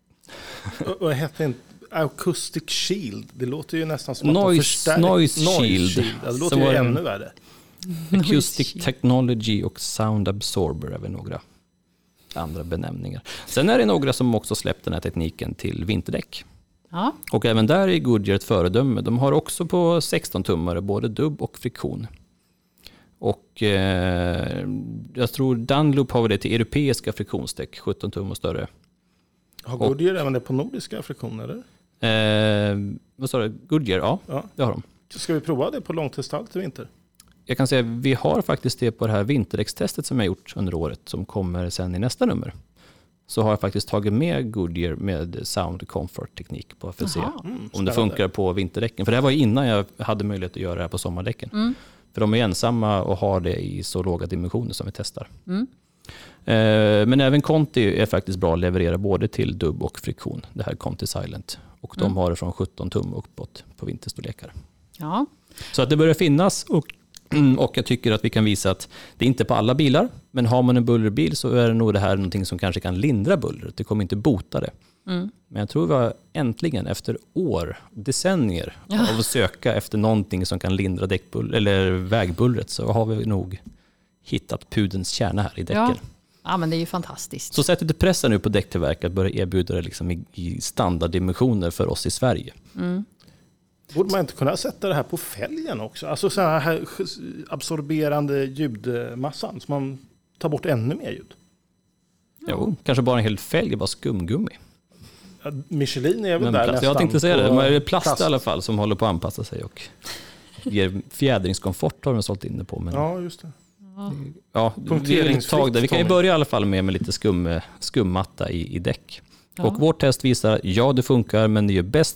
Vad heter inte Acoustic Shield? Det låter ju nästan som noise, att de förstärker. Noise Noise Shield. Shield. Ja, det låter ju ännu värre. Acoustic Technology och Sound Absorber är väl några andra benämningar. Sen är det några som också släppt den här tekniken till vinterdäck. Ja. Och även där är Goodyear ett föredöme. De har också på sexton tummare både dubb och friktion. Och eh, jag tror Dunlop har det till europeiska friktionsdäck, sjutton tum och större. Har Goodyear även det på nordiska friktioner? Eh, vad sa du? Goodyear, ja, ja, det har de. Ska vi prova det på långtesthalt i vinter? Jag kan säga vi har faktiskt det på det här vinterdäckstestet som jag gjort under året som kommer sen i nästa nummer. Så har jag faktiskt tagit med Goodyear med Sound Comfort-teknik på för att se mm, om det funkar på vinterdäcken. För det här var ju innan jag hade möjlighet att göra det här på sommardäcken. Mm. För de är ensamma och har det i så låga dimensioner som vi testar. Mm. Eh, men även Conti är faktiskt bra att leverera både till dubb och friktion. Det här Conti Silent. Och de mm. har det från sjutton tum uppåt på vinterstorlekar. Ja. Så att det börjar finnas och Och jag tycker att vi kan visa att det är inte på alla bilar, men har man en bullerbil så är det nog det här någonting som kanske kan lindra bullret. Det kommer inte bota det. Mm. Men jag tror vi har äntligen efter år, decennier ja. av att söka efter någonting som kan lindra däckbuller, eller vägbullret, så har vi nog hittat pudens kärna här i däcken. Ja. Ja, men det är ju fantastiskt. Så sätter det pressen nu på däcktillverkare att börja erbjuda det liksom i, i standarddimensioner för oss i Sverige. Mm. Borde man inte kunna sätta det här på fälgen också? Alltså så här absorberande ljudmassan så man tar bort ännu mer ljud. Jo, kanske bara en hel fälg, bara skumgummi. Ja, Michelin är väl men där plast, nästan. jag tänkte säga det, de är plast, plast i alla fall som håller på att anpassa sig och ger fjädringskomfort har de sålt inne på. Men ja, just det. Ja, det är ett tag där. Vi kan ju börja i alla fall med, med lite skum, skummatta i, i däck. Ja. Och vårt test visar, ja det funkar, men det gör bäst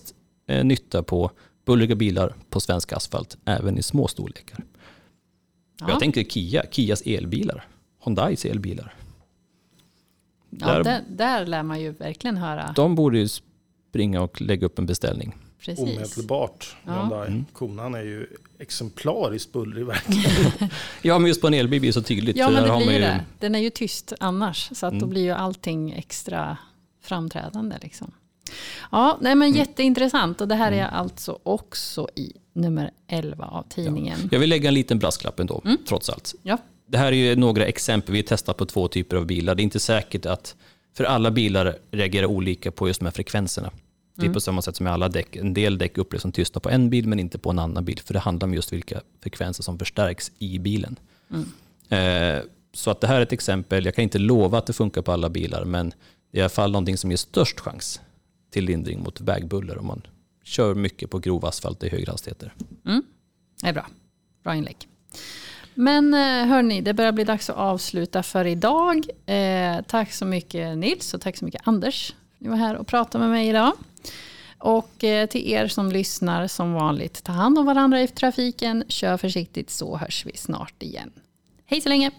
eh, nytta på bullriga bilar på svensk asfalt, även i små storlekar. Ja. Jag tänker Kia, Kias elbilar, Hyundais elbilar. Ja, där, där, där lär man ju verkligen höra. De borde ju springa och lägga upp en beställning. Precis. Omedelbart. Ja. Mm. Konan är ju exemplariskt bullrig verkligen. Ja, men just på en elbil blir det så tydligt. Ja, men det blir ju... det. Den är ju tyst annars, så att mm. då blir ju allting extra framträdande. Liksom. Ja, nej, men mm. jätteintressant. Och det här är mm. alltså också i nummer elva av tidningen. Ja. Jag vill lägga en liten brasklapp ändå, mm. trots allt. Ja. Det här är ju några exempel. Vi testar på två typer av bilar. Det är inte säkert att för alla bilar reagerar olika på just de här frekvenserna. Det är mm. på samma sätt som med alla däck. En del däck upplevs som tysta på en bil men inte på en annan bil. För det handlar om just vilka frekvenser som förstärks i bilen. Mm. Eh, så att det här är ett exempel. Jag kan inte lova att det funkar på alla bilar, men det är i alla fall någonting som ger störst chans till lindring mot vägbuller om man kör mycket på grov asfalt i högre hastigheter. Mm. Det är bra. Bra inlägg. Men hörni, det börjar bli dags att avsluta för idag. Eh, tack så mycket Nils och tack så mycket Anders. Ni var här och pratade med mig idag. Och eh, till er som lyssnar, som vanligt, ta hand om varandra i trafiken. Kör försiktigt, så hörs vi snart igen. Hej så länge!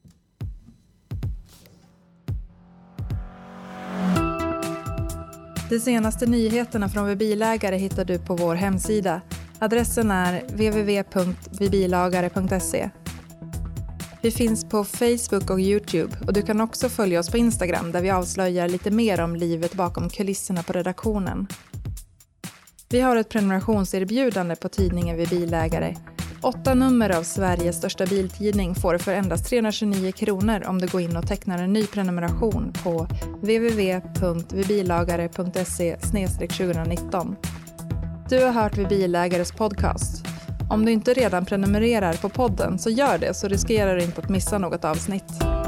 De senaste nyheterna från Webilägare hittar du på vår hemsida. Adressen är w w w punkt webilagare punkt se. Vi finns på Facebook och YouTube och du kan också följa oss på Instagram där vi avslöjar lite mer om livet bakom kulisserna på redaktionen. Vi har ett prenumerationserbjudande på tidningen Webilägare. Åtta nummer av Sveriges största biltidning får för endast trehundratjugonio kronor om du går in och tecknar en ny prenumeration på w w w punkt webilagare punkt se slash tjugonitton. Du har hört Webilägares podcast. Om du inte redan prenumererar på podden så gör det, så riskerar du inte att missa något avsnitt.